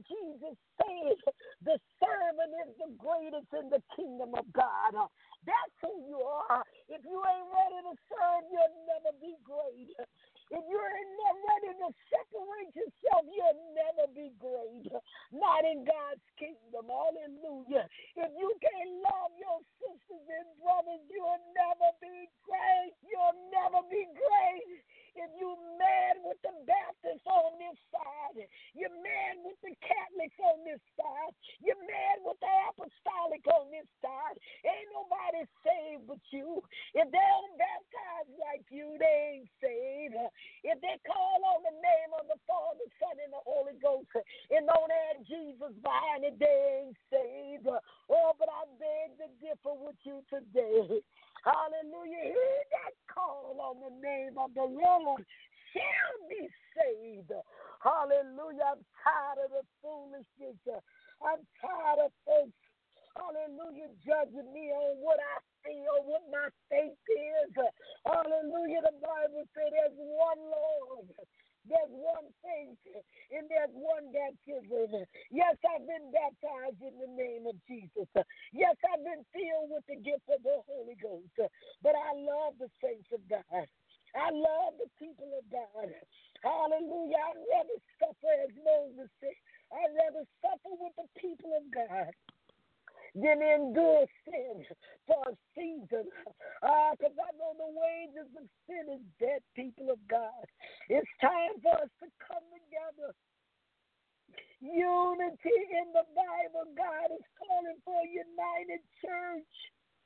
Jesus said, the servant is the greatest in the kingdom of God. That's who you are. If you ain't ready to serve, you'll never be great. If you're not ready to separate yourself, you'll never be great. Not in God's kingdom. Hallelujah. If you can't love your sisters and brothers, you'll never be great. You'll never be great. If you're mad with the Baptists on this side, you're mad with the Catholics on this side, you're mad with the Apostolic on this side, ain't nobody saved but you. If they don't baptize like you, they ain't saved. If they call on the name of the Father, Son, and the Holy Ghost, and don't add Jesus behind it, they ain't saved. Oh, but I beg to differ with you today. Hallelujah. He that call on the name of the Lord shall be saved. Hallelujah. I'm tired of the foolishness. I'm tired of folks, hallelujah, judging me on what I feel, what my faith is. Hallelujah. The Bible says there's one Lord. There's one faith, and there's one baptism. Yes, I've been baptized in the name of Jesus. Yes, I've been filled with the gift of the Holy Ghost. But I love the saints of God. I love the people of God. Hallelujah. I'd rather suffer, as Moses said, I'd rather suffer with the people of God than endure sin for a season. Because uh, I know the wages of sin is dead, people of God. It's time for us to come together. Unity in the Bible. God is calling for a united church.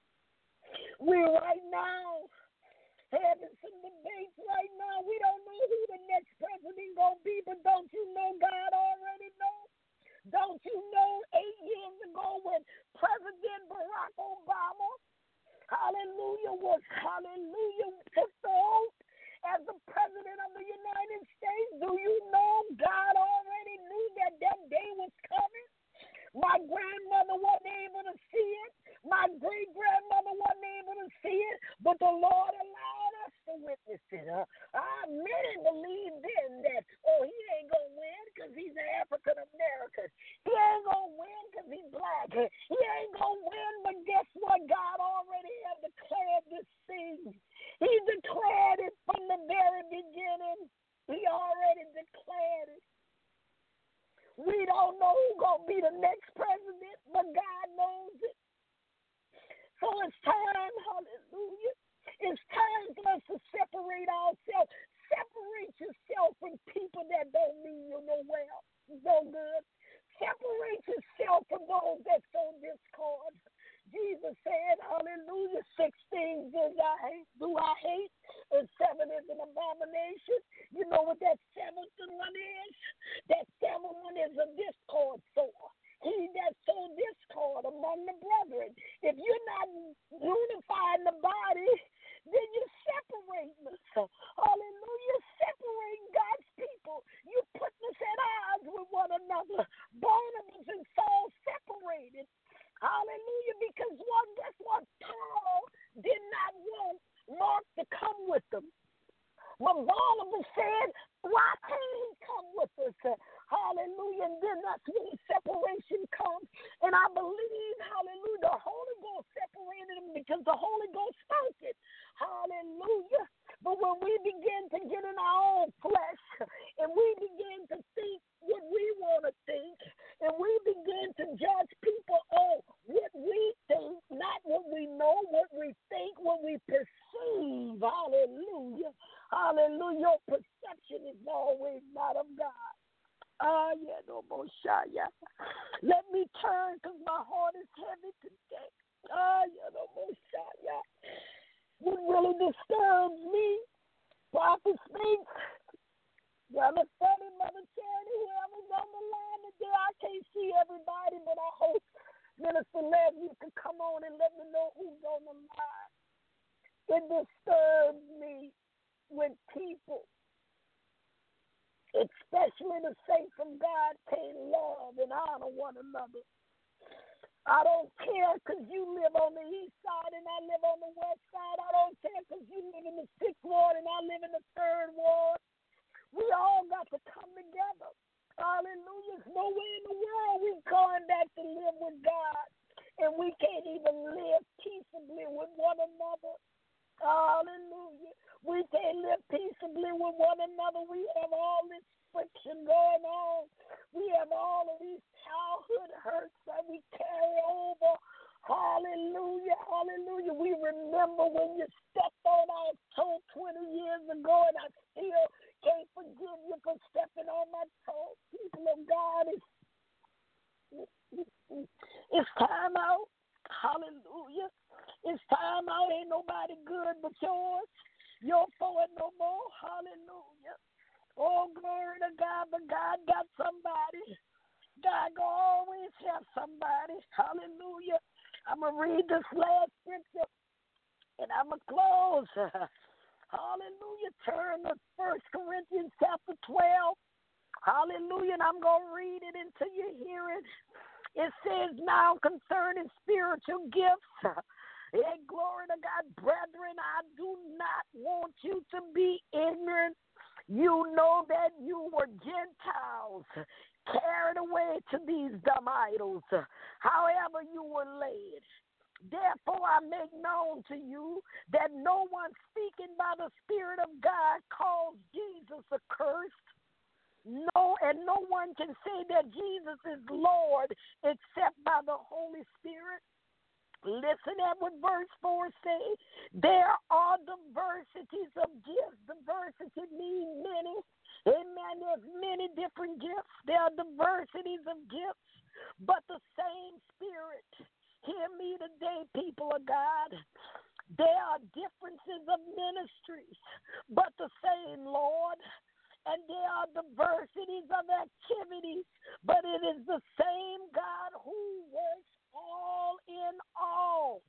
We right now having some debates right now. We don't know who the next president going to be, but don't you know God already knows? Don't you know eight years ago when President Barack Obama, hallelujah, was, hallelujah, took the oath as the President of the United States? Do you know God already knew that that day was coming? My grandmother wasn't able to see it. My great-grandmother wasn't able to see it, but the Lord allowed us to witness it. Uh, I many believed then that, oh, he ain't going to win because he's an African-American. He ain't going to win because he's black. He ain't going to win, but guess what? God already had declared this thing. He declared it from the very beginning. He already declared it. We don't know who's going to be the next president, but God knows it. So it's time, hallelujah. It's time for us to separate ourselves. Separate yourself from people that don't mean you no well, no good. Separate yourself from those that sow discord. Jesus said, hallelujah, six things do I hate, do I hate, and seven is an abomination. You know what that seventh one is? That seventh one is a discord sower. He that sow discord among the brethren. If you're not unifying the body, then you're separating us. Hallelujah, separating God's people. You're putting us at odds with one another. Barnabas and Saul separated. Hallelujah, because one, guess what? Paul did not want Mark to come with them. But Barnabas said, why can't he come with us? Hallelujah, and then that's when separation comes. And I believe, hallelujah, the Holy Ghost separated them because the Holy Ghost spoke it. Hallelujah. But when we begin to get in our own flesh and we begin to think what we want to think and we begin to judge people on what we think, not what we know, what we think, what we perceive. Hallelujah. Hallelujah. Your perception is always not of God. Ah, yeah, no more shy, yeah. Let me turn because my heart is heavy today. Ah, yeah, no more shy, yeah. What really disturbs me, Prophet Speaks, Brother Funny, Mother Charity, whoever's on the line today, I can't see everybody, but I hope Minister Leslie can come on and let me know who's on the line. It disturbs me when people, especially the saints of God, can't love and honor one another. I don't care because you live on the east side and I live on the west side. I don't care because you live in the sixth ward and I live in the third ward. We all got to come together. Hallelujah. There's nowhere in the world we're going back to live with God. And we can't even live peaceably with one another. Hallelujah. We can't live peaceably with one another. We have all this friction going on. We have all of these childhood hurts that we carry over. Hallelujah. Hallelujah. We remember when you stepped on our toe twenty years ago, and I still can't forgive you for stepping on my toe. People of God, it's, it's time out. Hallelujah. It's time out. Ain't nobody good but yours. You're for it no more. Hallelujah. Oh, glory to God. But God got somebody. God gonna always have somebody. Hallelujah. I'm going to read this last scripture, and I'm going to close. Hallelujah. Turn to First Corinthians chapter twelve. Hallelujah. And I'm going to read it until you hear it. It says, now concerning spiritual gifts, hey, glory to God, brethren, I do not want you to be ignorant. You know that you were Gentiles, carried away to these dumb idols, however you were led. Therefore I make known to you that no one speaking by the Spirit of God calls Jesus accursed. No, and no one can say that Jesus is Lord except by the Holy Spirit. Listen at what verse four says. There are diversities of gifts. Diversity means many. Amen. There's many different gifts. There are diversities of gifts, but the same Spirit. Hear me today, people of God. There are differences of ministries, but the same Lord. And there are diversities of activities, but it is the same God who works all in all.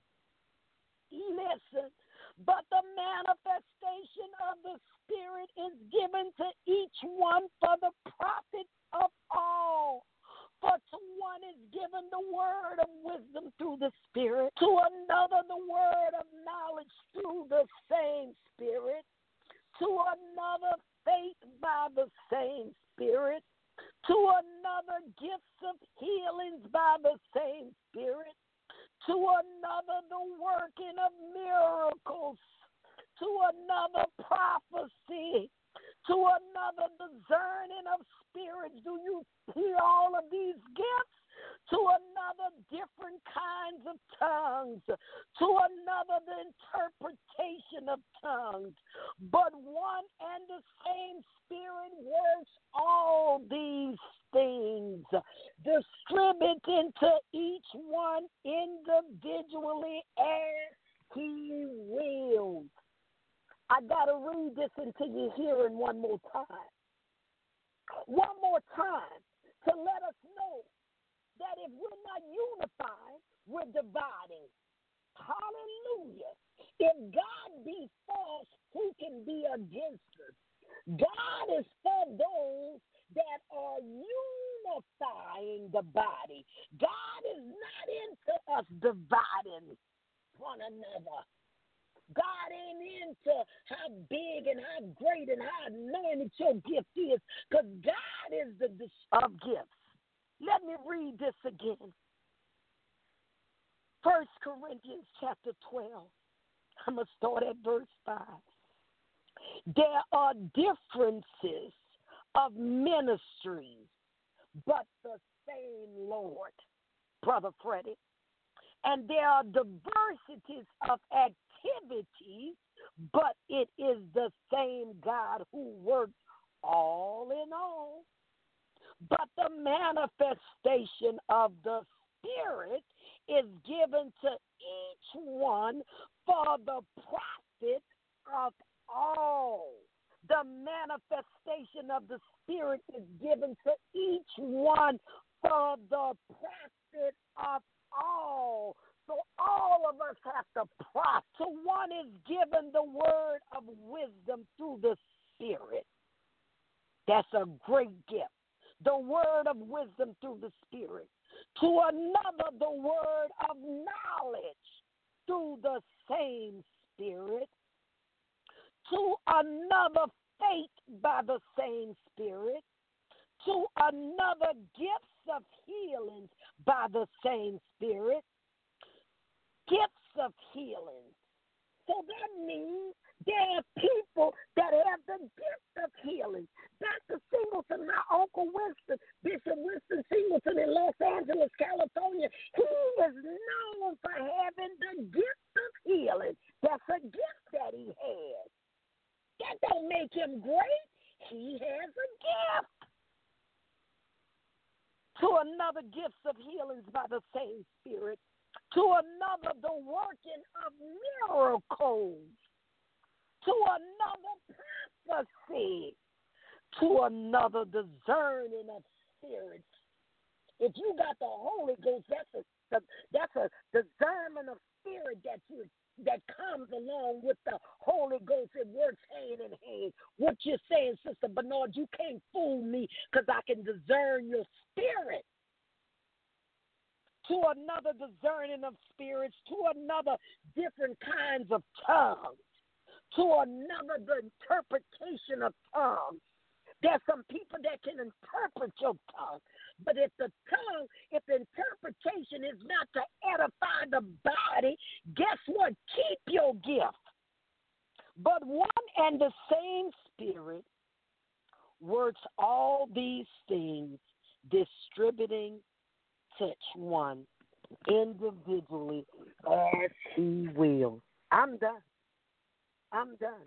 Listen, but the manifestation of the Spirit is given to each one for the profit of all. For to one is given the word of wisdom through the Spirit, to another the word of knowledge through the same Spirit, to another faith by the same Spirit, to another gifts of healings by the same Spirit, to another the working of miracles, to another prophecy, to another discerning of spirits. Do you hear all of these gifts? To another different kinds of tongues, to another the interpretation of tongues. But one and the same Spirit works all these things, distributing to each one individually as he wills. I got to read this until you hear it one more time. One more time to let us know that if we're not unified, we're dividing. Hallelujah. If God be for us, who can be against us? God is for those that are unifying the body. God is not into us dividing one another. God ain't into how big and how great and how anointed your gift is, because God is the of gifts. Let me read this again. First Corinthians chapter twelve. I'm going to start at verse five. There are differences of ministries, but the same Lord, Brother Freddie. And there are diversities of activities, but it is the same God who works all in all. But the manifestation of the Spirit is given to each one for the profit of all. The manifestation of the Spirit is given to each one for the profit of all. So all of us have to profit. So one is given the word of wisdom through the Spirit. That's a great gift. The word of wisdom through the Spirit. To another, the word of knowledge through the same Spirit. To another, faith by the same Spirit. To another, gifts of healings by the same Spirit. Gifts of healing. So that means there are people that have the gift of healing. Doctor Singleton, my Uncle Winston, Bishop Winston Singleton in Los Angeles, California, he is known for having the gift of healing. That's a gift that he has. That don't make him great. He has a gift. To another, gifts of healings by the same Spirit. To another, the working of miracles. To another, prophecy. To another, discerning of spirits. If you got the Holy Ghost, that's a that's a discernment of spirit that you that comes along with the Holy Ghost. It works hand in hand. What you're saying, Sister Bernard, you can't fool me because I can discern your spirit. To another, discerning of spirits. To another, different kinds of tongues. To another, the interpretation of tongues. There's some people that can interpret your tongue. But if the tongue, if the interpretation is not to edify the body, guess what? Keep your gift. But one and the same Spirit works all these things, distributing such one individually as he will. I'm done. I'm done.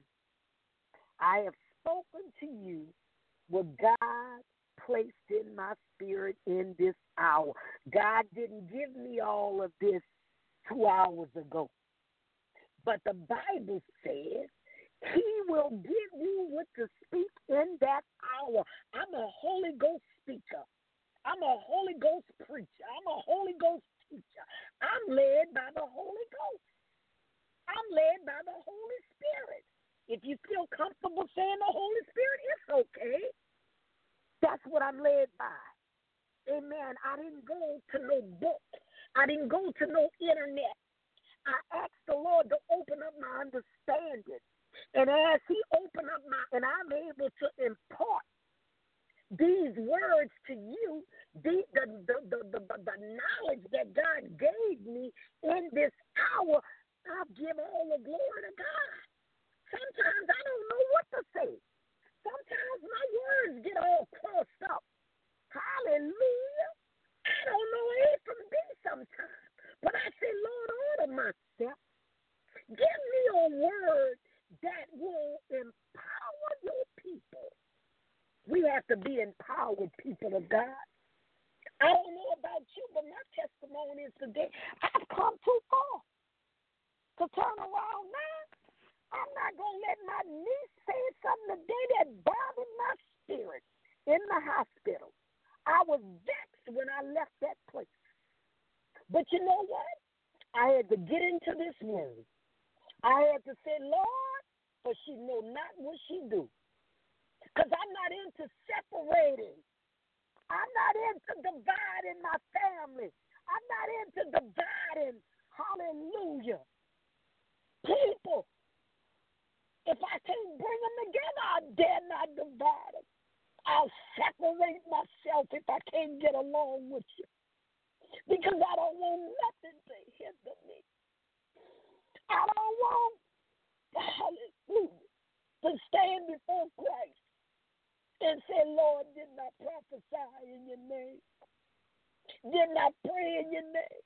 I have spoken to you what God placed in my spirit in this hour. God didn't give me all of this two hours ago. But the Bible says he will give you what to speak in that hour. I'm a Holy Ghost speaker. I'm a Holy Ghost preacher. I'm a Holy Ghost teacher. I'm led by the Holy Ghost. I'm led by the Holy Spirit. If you feel comfortable saying the Holy Spirit, it's okay. That's what I'm led by. Amen. I didn't go to no book. I didn't go to no internet. I asked the Lord to open up my understanding. And as he opened up my, and I'm able to impart these words to you, the, the, the, the, the, the knowledge that God gave me in this hour, I give all the glory to God. Sometimes I don't know what to say. Sometimes my words get all crossed up. Hallelujah. I don't know A from B sometimes. But I say, Lord, order my steps. Give me a word that will empower your people. We have to be empowered people of God. I don't know about you, but my testimony is today, I've come too far to turn around now. I'm not going to let my niece say something today that bothered my spirit in the hospital. I was vexed when I left that place. But you know what? I had to get into this word. I had to say, Lord, for she know not what she do. Because I'm not into separating. I'm not into dividing my family. I'm not into dividing, hallelujah, people. If I can't bring them together, I dare not divide them. I'll separate myself if I can't get along with you. Because I don't want nothing to hinder me. I don't want, hallelujah, to stand before Christ and say, Lord, didn't I prophesy in your name? Didn't I pray in your name?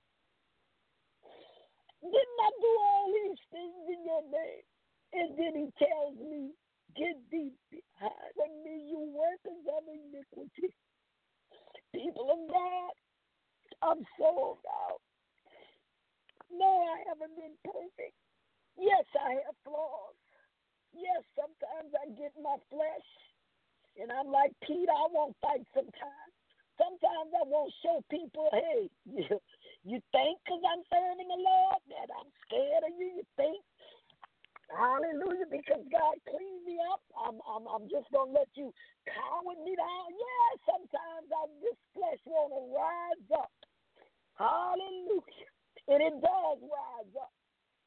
Didn't I do all these things in your name? And then he tells me, get thee behind me, you workers of iniquity. People of God, I'm sold out. No, I haven't been perfect. Yes, I have flaws. Yes, sometimes I get my flesh, and I'm like, Peter, I won't fight sometimes. Sometimes I won't show people, hey, you, you think because I'm serving the Lord that I'm scared of you? You think? Hallelujah, because God cleaned me up. I'm I'm, I'm just going to let you cower me down. Yeah, sometimes I, this flesh want to rise up. Hallelujah. And it does rise up.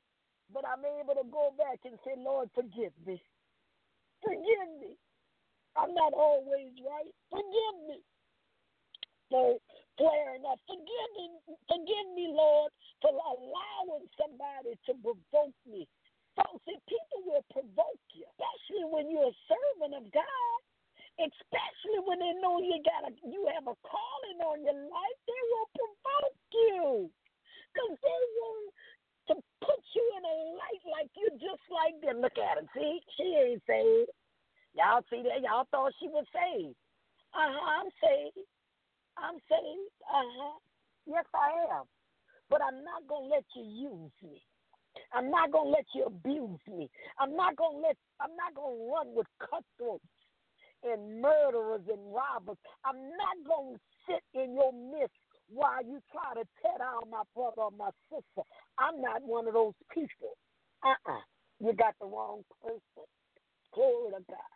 But I'm able to go back and say, Lord, forgive me. Forgive me. I'm not always right. Forgive me for flaring up. Forgive me, forgive me, Lord, for allowing somebody to provoke me. Folks, see, people will provoke you, especially when you're a servant of God. Especially when they know you got a, you have a calling on your life, they will provoke you, because they want to put you in a light like you just like them. Look at her. See, she ain't saved. Y'all see that? Y'all thought she was saved. Uh-huh, I'm saved. I'm saved. Uh-huh. Yes, I am. But I'm not going to let you use me. I'm not going to let you abuse me. I'm not going to let, I'm not going to run with cutthroats and murderers and robbers. I'm not going to sit in your midst while you try to tear down my brother or my sister. I'm not one of those people. Uh-uh. You got the wrong person. Glory to God.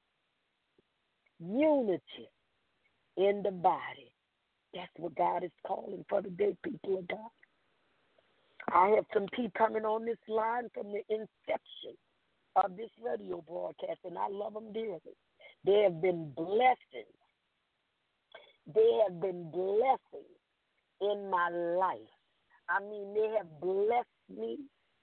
Unity in the body. That's what God is calling for the day, people of God. I have some people coming on this line from the inception of this radio broadcast, and I love them dearly. They have been blessings. They have been blessings in my life. I mean, they have blessed me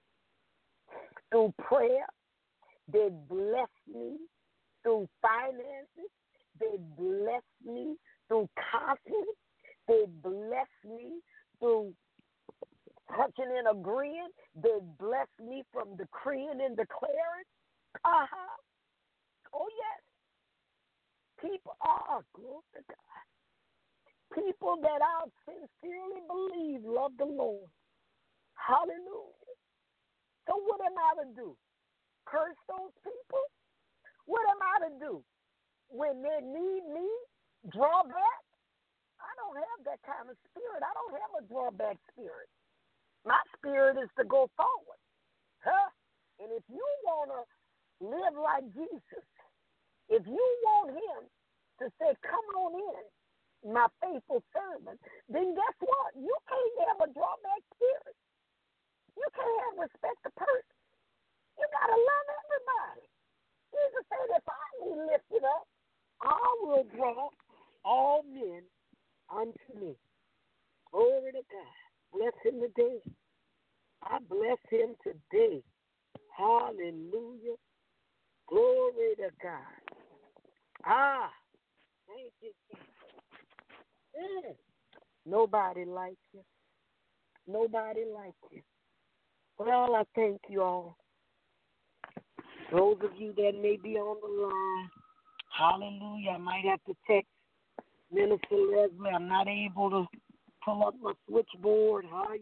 through prayer. They blessed me through finances. They blessed me through counseling. They blessed me through touching and agreeing. They blessed me from decreeing and declaring. Uh-huh. Oh, yes. People are, glory to God. People that I sincerely believe love the Lord. Hallelujah. So what am I to do? Curse those people? What am I to do? When they need me, draw back? I don't have that kind of spirit. I don't have a drawback spirit. My spirit is to go forward. Huh? And if you want to live like Jesus, if you want him to say, come on in, my faithful servant, then guess what? You can't have a drawback spirit. You can't have respect to person. You got to love everybody. Jesus said, if I be lifted up, I will draw all men unto me. Glory to God. Bless him today. I bless him today. Hallelujah. Glory to God. Ah, thank you, Jesus. Mm. Nobody like you. Nobody like you. Well, I thank you all. Those of you that may be on the line, hallelujah, I might have to text Minister Leslie. I'm not able to pull up my switchboard.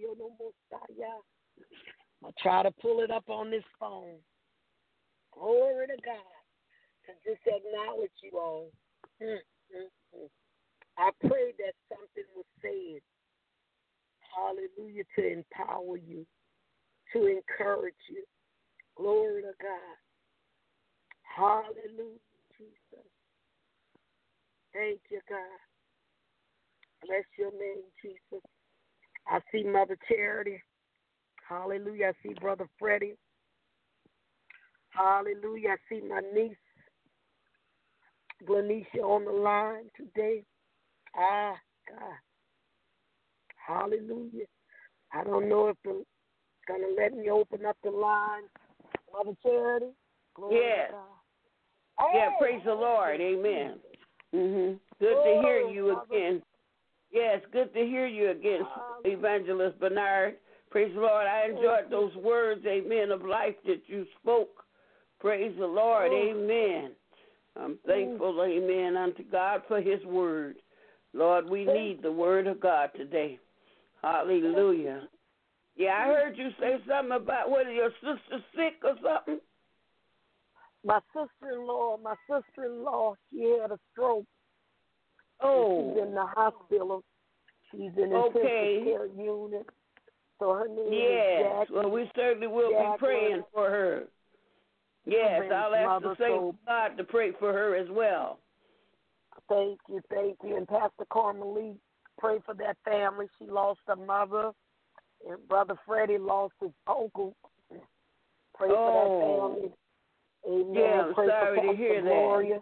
I'll try to pull it up on this phone. Glory to God. To just acknowledge you all. Mm, mm, mm. I pray that something was said, hallelujah, to empower you, to encourage you. Glory to God. Hallelujah, Jesus. Thank you, God. Bless your name, Jesus. I see Mother Charity. Hallelujah. I see Brother Freddie. Hallelujah. I see my niece, Glanisha, on the line today. Ah, God. Hallelujah. I don't know if it's going to let me open up the line. Mother Charity. Glory yes. to God. Yeah, Hey, praise the Lord. Amen. Mhm. Good to hear you again. Yes, good to hear you again, Evangelist Bernard. Praise the Lord. I enjoyed those words, amen, of life that you spoke. Praise the Lord. Amen. I'm thankful, amen, unto God for his word. Lord, we need the word of God today. Hallelujah. Yeah, I heard you say something about whether your sister sick or something. My sister-in-law, my sister-in-law, she had a stroke. Oh. She's in the hospital. She's in an okay. intensive care unit. So her name yes. is Jackie. Well, we certainly will Jackie. be praying for her. Yes, I'll ask mother, the saints so of God to pray for her as well. Thank you, thank you. And Pastor Carmelie, pray for that family. She lost her mother, and Brother Freddie lost his uncle. Pray oh. for that family. Amen. Yeah, I'm pray sorry for to hear Gloria. that.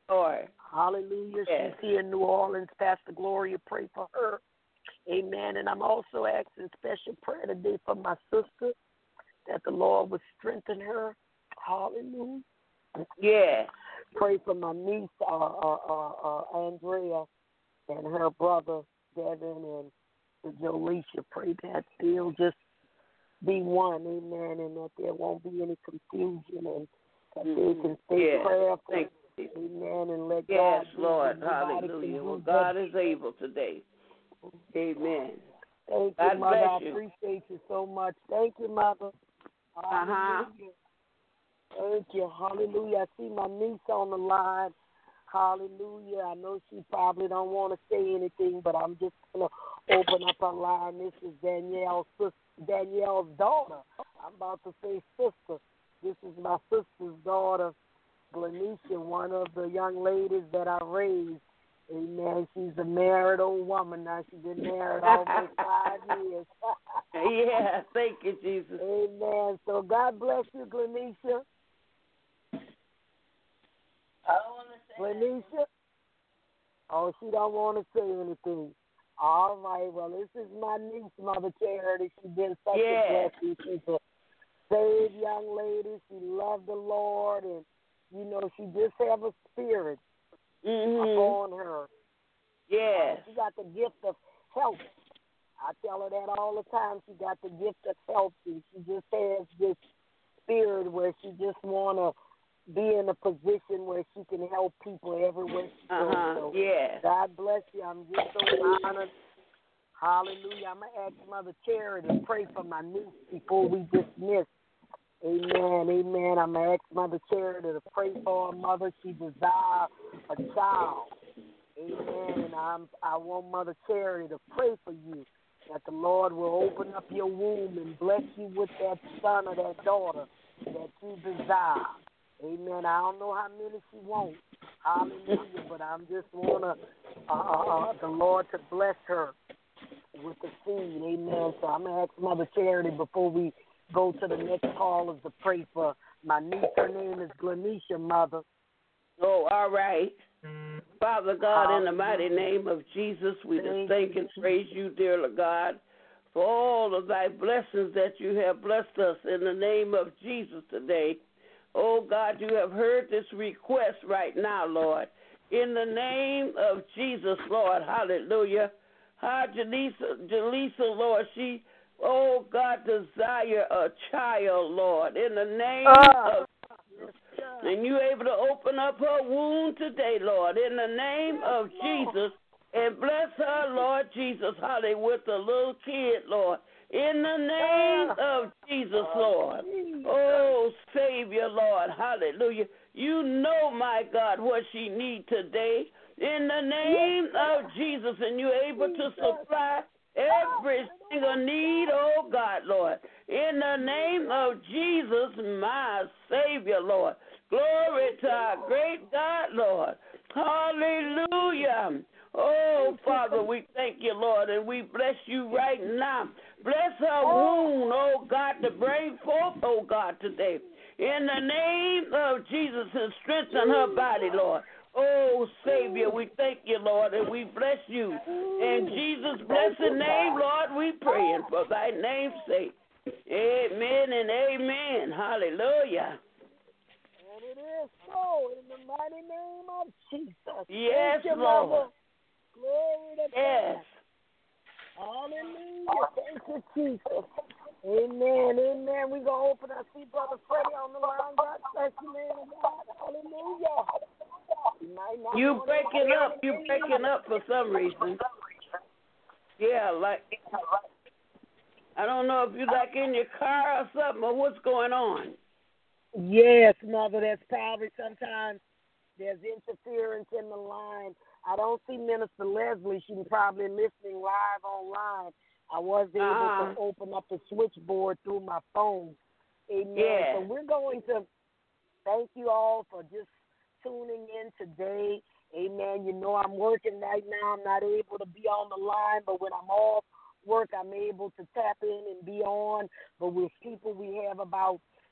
Lord. Hallelujah. Yes. She's here in New Orleans. Pastor Gloria, pray for her. Amen. And I'm also asking special prayer today for my sister, that the Lord would strengthen her. Hallelujah. Yeah. Pray for my niece, uh, uh, uh, uh, Andrea, and her brother, Devin, and Jolisha. Pray that they'll just be one, amen, and that there won't be any confusion, and that mm-hmm. they can stay yes. prayerful, Thank you. amen, and let yes, God Lord, hallelujah. Well, God is able today. Amen. Thank God you, Mother. bless I you. appreciate you so much. Thank you, Mother. Uh-huh. Thank you. Hallelujah. I see my niece on the line. Hallelujah. I know she probably don't want to say anything, but I'm just going to open up her line. This is Danielle's, Danielle's daughter. I'm about to say sister. This is my sister's daughter, Glanisha, one of the young ladies that I raised. Amen. She's a married old woman now. She's been married almost five years. yeah, thank you, Jesus. Amen. So God bless you, Glanisha. I don't want to say Glanisha? Oh, she don't want to say anything. All right. Well, this is my niece, Mother Charity. She's been such yeah. a blessing. She's a saved young lady. She loved the Lord, and, you know, she just have a spirit mm-hmm. upon her. Yeah. Uh, she got the gift of help. I tell her that all the time. She got the gift of help, and she just has this spirit where she just want to be in a position where she can help people everywhere she goes. Uh-huh. So yeah. God bless you. I'm just so honored. Hallelujah. I'm going to ask Mother Charity to pray for my niece before we dismiss. Amen. Amen. I'm going to ask Mother Charity to pray for her mother. She desires a child. Amen. And I'm, I want Mother Charity to pray for you, that the Lord will open up your womb and bless you with that son or that daughter that you desire. Amen. I don't know how many she wants. Hallelujah. But I'm just want to, uh, uh, the Lord to bless her with the seed. Amen. So I'm going to ask Mother Charity before we go to the next callers to pray for my niece. Her name is Glanisha, Mother. Oh, all right. Father God, in the mighty name of Jesus, we just thank and praise you, dear Lord God, for all of thy blessings that you have blessed us in the name of Jesus today. Oh, God, you have heard this request right now, Lord. In the name of Jesus, Lord, hallelujah. Hi, Jaleesa, Jaleesa, Lord, she, oh, God, desire a child, Lord, in the name uh, of Jesus. And you able to open up her womb today, Lord, in the name of Jesus, and bless her, Lord Jesus, hallelujah, with a little kid, Lord. In the name of Jesus, Lord. Oh, Savior, Lord. Hallelujah. You know, my God, what she needs today. In the name of Jesus, and you're able to supply every single need, oh, God, Lord. In the name of Jesus, my Savior, Lord. Glory to our great God, Lord. Hallelujah. Oh, Father, we thank you, Lord, and we bless you right now. Bless her womb, oh, God, to bring forth, oh, God, today. In the name of Jesus, and strengthen her body, Lord. Oh, Savior, we thank you, Lord, and we bless you. In Jesus' blessed name, Lord, we praying for thy name's sake. Amen and amen. Hallelujah. And it is so in the mighty name of Jesus. Yes, thank you, Lord. Mother. Glory to yes. God. Hallelujah. Thank you, Jesus. Amen. Amen. We're going to open our see Brother Freddie on the line. God bless you, man of God. Hallelujah. You breaking up. You breaking up for some reason. Yeah, like, I don't know if you're like in your car or something or what's going on. Yes, Mother, that's probably sometimes there's interference in the line. I don't see Minister Leslie. She's probably listening live online. I was able uh-huh. to open up the switchboard through my phone. Amen. Yeah. So we're going to thank you all for just tuning in today. Amen. You know I'm working right now. I'm not able to be on the line, but when I'm off work, I'm able to tap in and be on. But with people, we have about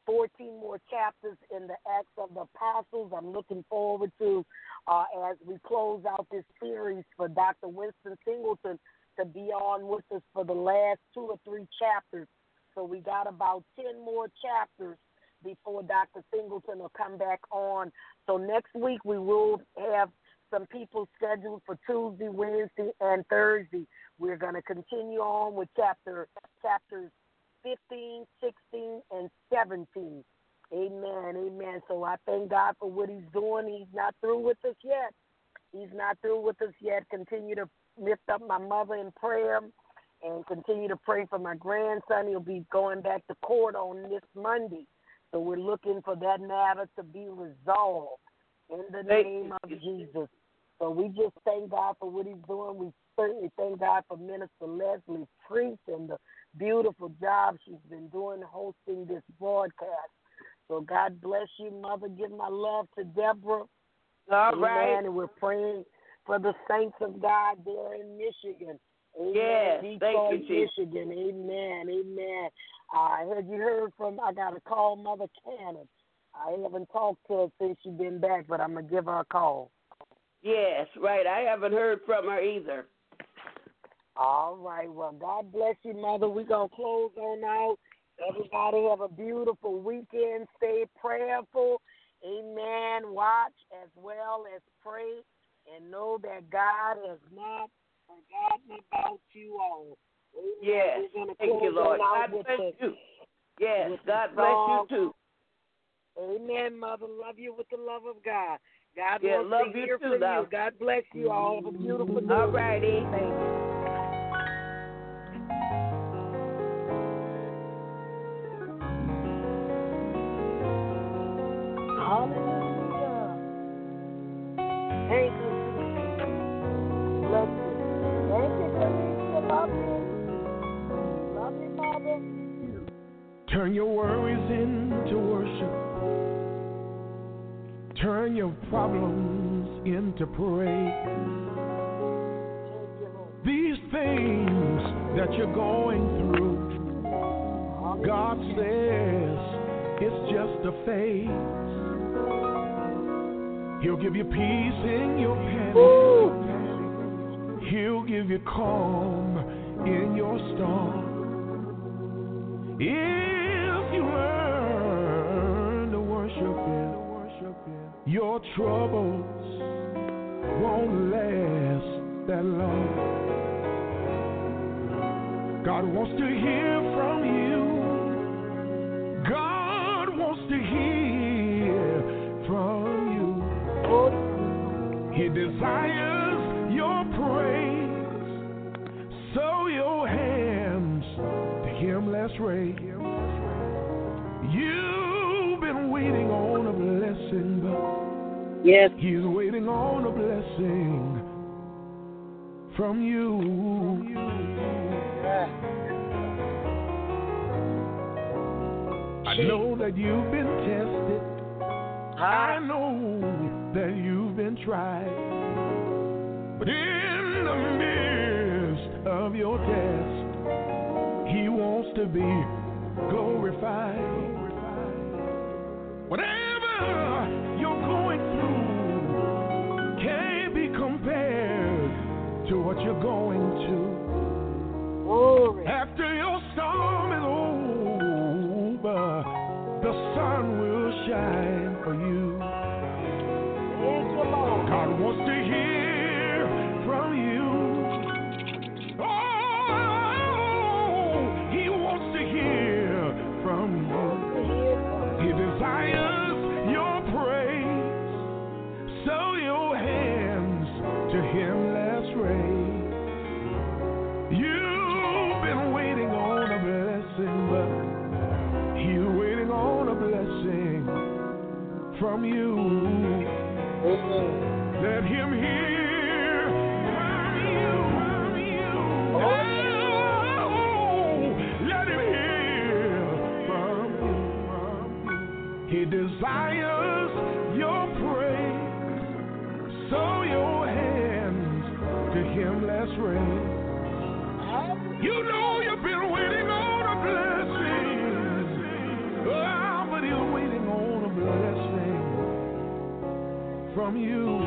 fourteen more chapters in the Acts of the Apostles. I'm looking forward to, uh, as we close out this series, for Doctor Winston Singleton to be on with us for the last two or three chapters. So we got about ten more chapters before Doctor Singleton will come back on. So next week we will have some people scheduled for Tuesday, Wednesday, and Thursday. We're going to continue on with chapter chapters fifteen, sixteen, and seventeen. Amen, amen. So I thank God for what he's doing. He's not through with us yet. He's not through with us yet. Continue to lift up my mother in prayer and continue to pray for my grandson. He'll be going back to court on this Monday. So we're looking for that matter to be resolved in the name of Jesus. So we just thank God for what he's doing. We certainly thank God for Minister Leslie Priest and the beautiful job she's been doing hosting this broadcast. So God bless you, Mother. Give my love to Deborah. All Amen. right. And we're praying for the saints of God there in Michigan. Amen. Yes, Detroit, thank you, Jesus. Michigan. Amen. Amen. I heard you heard from, I got to call Mother Cannon. I haven't talked to her since she's been back, but I'm going to give her a call. Yes, right. I haven't heard from her either. All right. Well, God bless you, Mother. We're going to close on out. Everybody have a beautiful weekend. Stay prayerful. Amen. Watch as well as pray and know that God has not forgotten about you all. Amen. Yes. Thank you, Lord. God bless the, you. Yes. God bless you too. Amen, Mother. Love you with the love of God. God yeah, wants love to you hear too, from though. you. God bless you all. Have a beautiful day. All righty. Thank you. Hallelujah. Thank you, Jesus. Bless you. Thank you, Felicia. Love you. Love you, Mother. Turn your worries into worship. Turn your problems into praise. These things that you're going through, God says it's just a phase. He'll give you peace in your panic. He'll give you calm in your storm. If you learn to worship Him, your troubles won't last that long. God wants to hear from you. God wants to hear from you. He desires your praise. So your hands to Him let's raise. You've been waiting on a blessing, but yes, He's waiting on a blessing from you. I know that you've been tested. I know that you've been tried. But in the midst of your test, He wants to be glorified. Whatever you're going through can't be compared to what you're going to. Glory. After your storm is over, the sun will shine for you. Thank you, Lord. God wants to hear from you. Oh, He wants to hear from you. He desires your praise. So your hands to Him let's raise. You've been waiting on a blessing, but He's waiting on a blessing from you. Amen. Let Him hear from you. From you. Oh, let Him hear from you. From you. He desires your praise. So your hands to Him let's raise. You know you've been waiting on a blessing. Oh, but from you.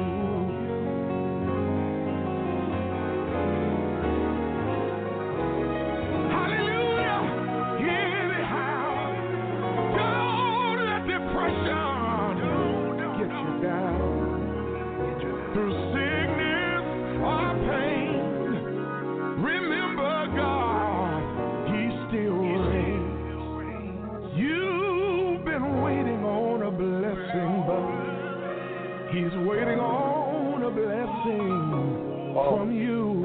Hallelujah. Anyhow, don't let depression get you down. Through sickness or pain, remember God, He still reigns. You've been waiting on a blessing, but He's waiting on a blessing from you.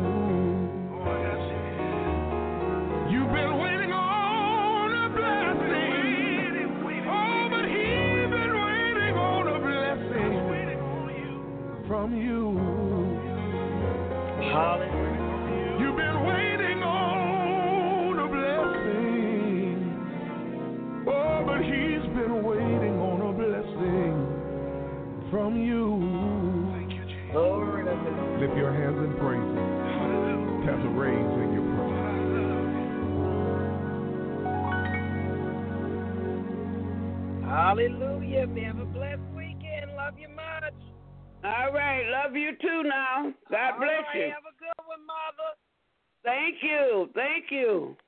You've been waiting on a blessing. Oh, but He's been waiting on a blessing from you. Hallelujah. You've been waiting on a blessing. Oh, but He's been waiting on a blessing from you. Glory to God. Lift your hands and praise Him. There's a raise in your praise. Hallelujah. Have a blessed weekend. Love you much. All right. Love you too now. God All bless right, you. have a good one, Mother. Thank you. Thank you.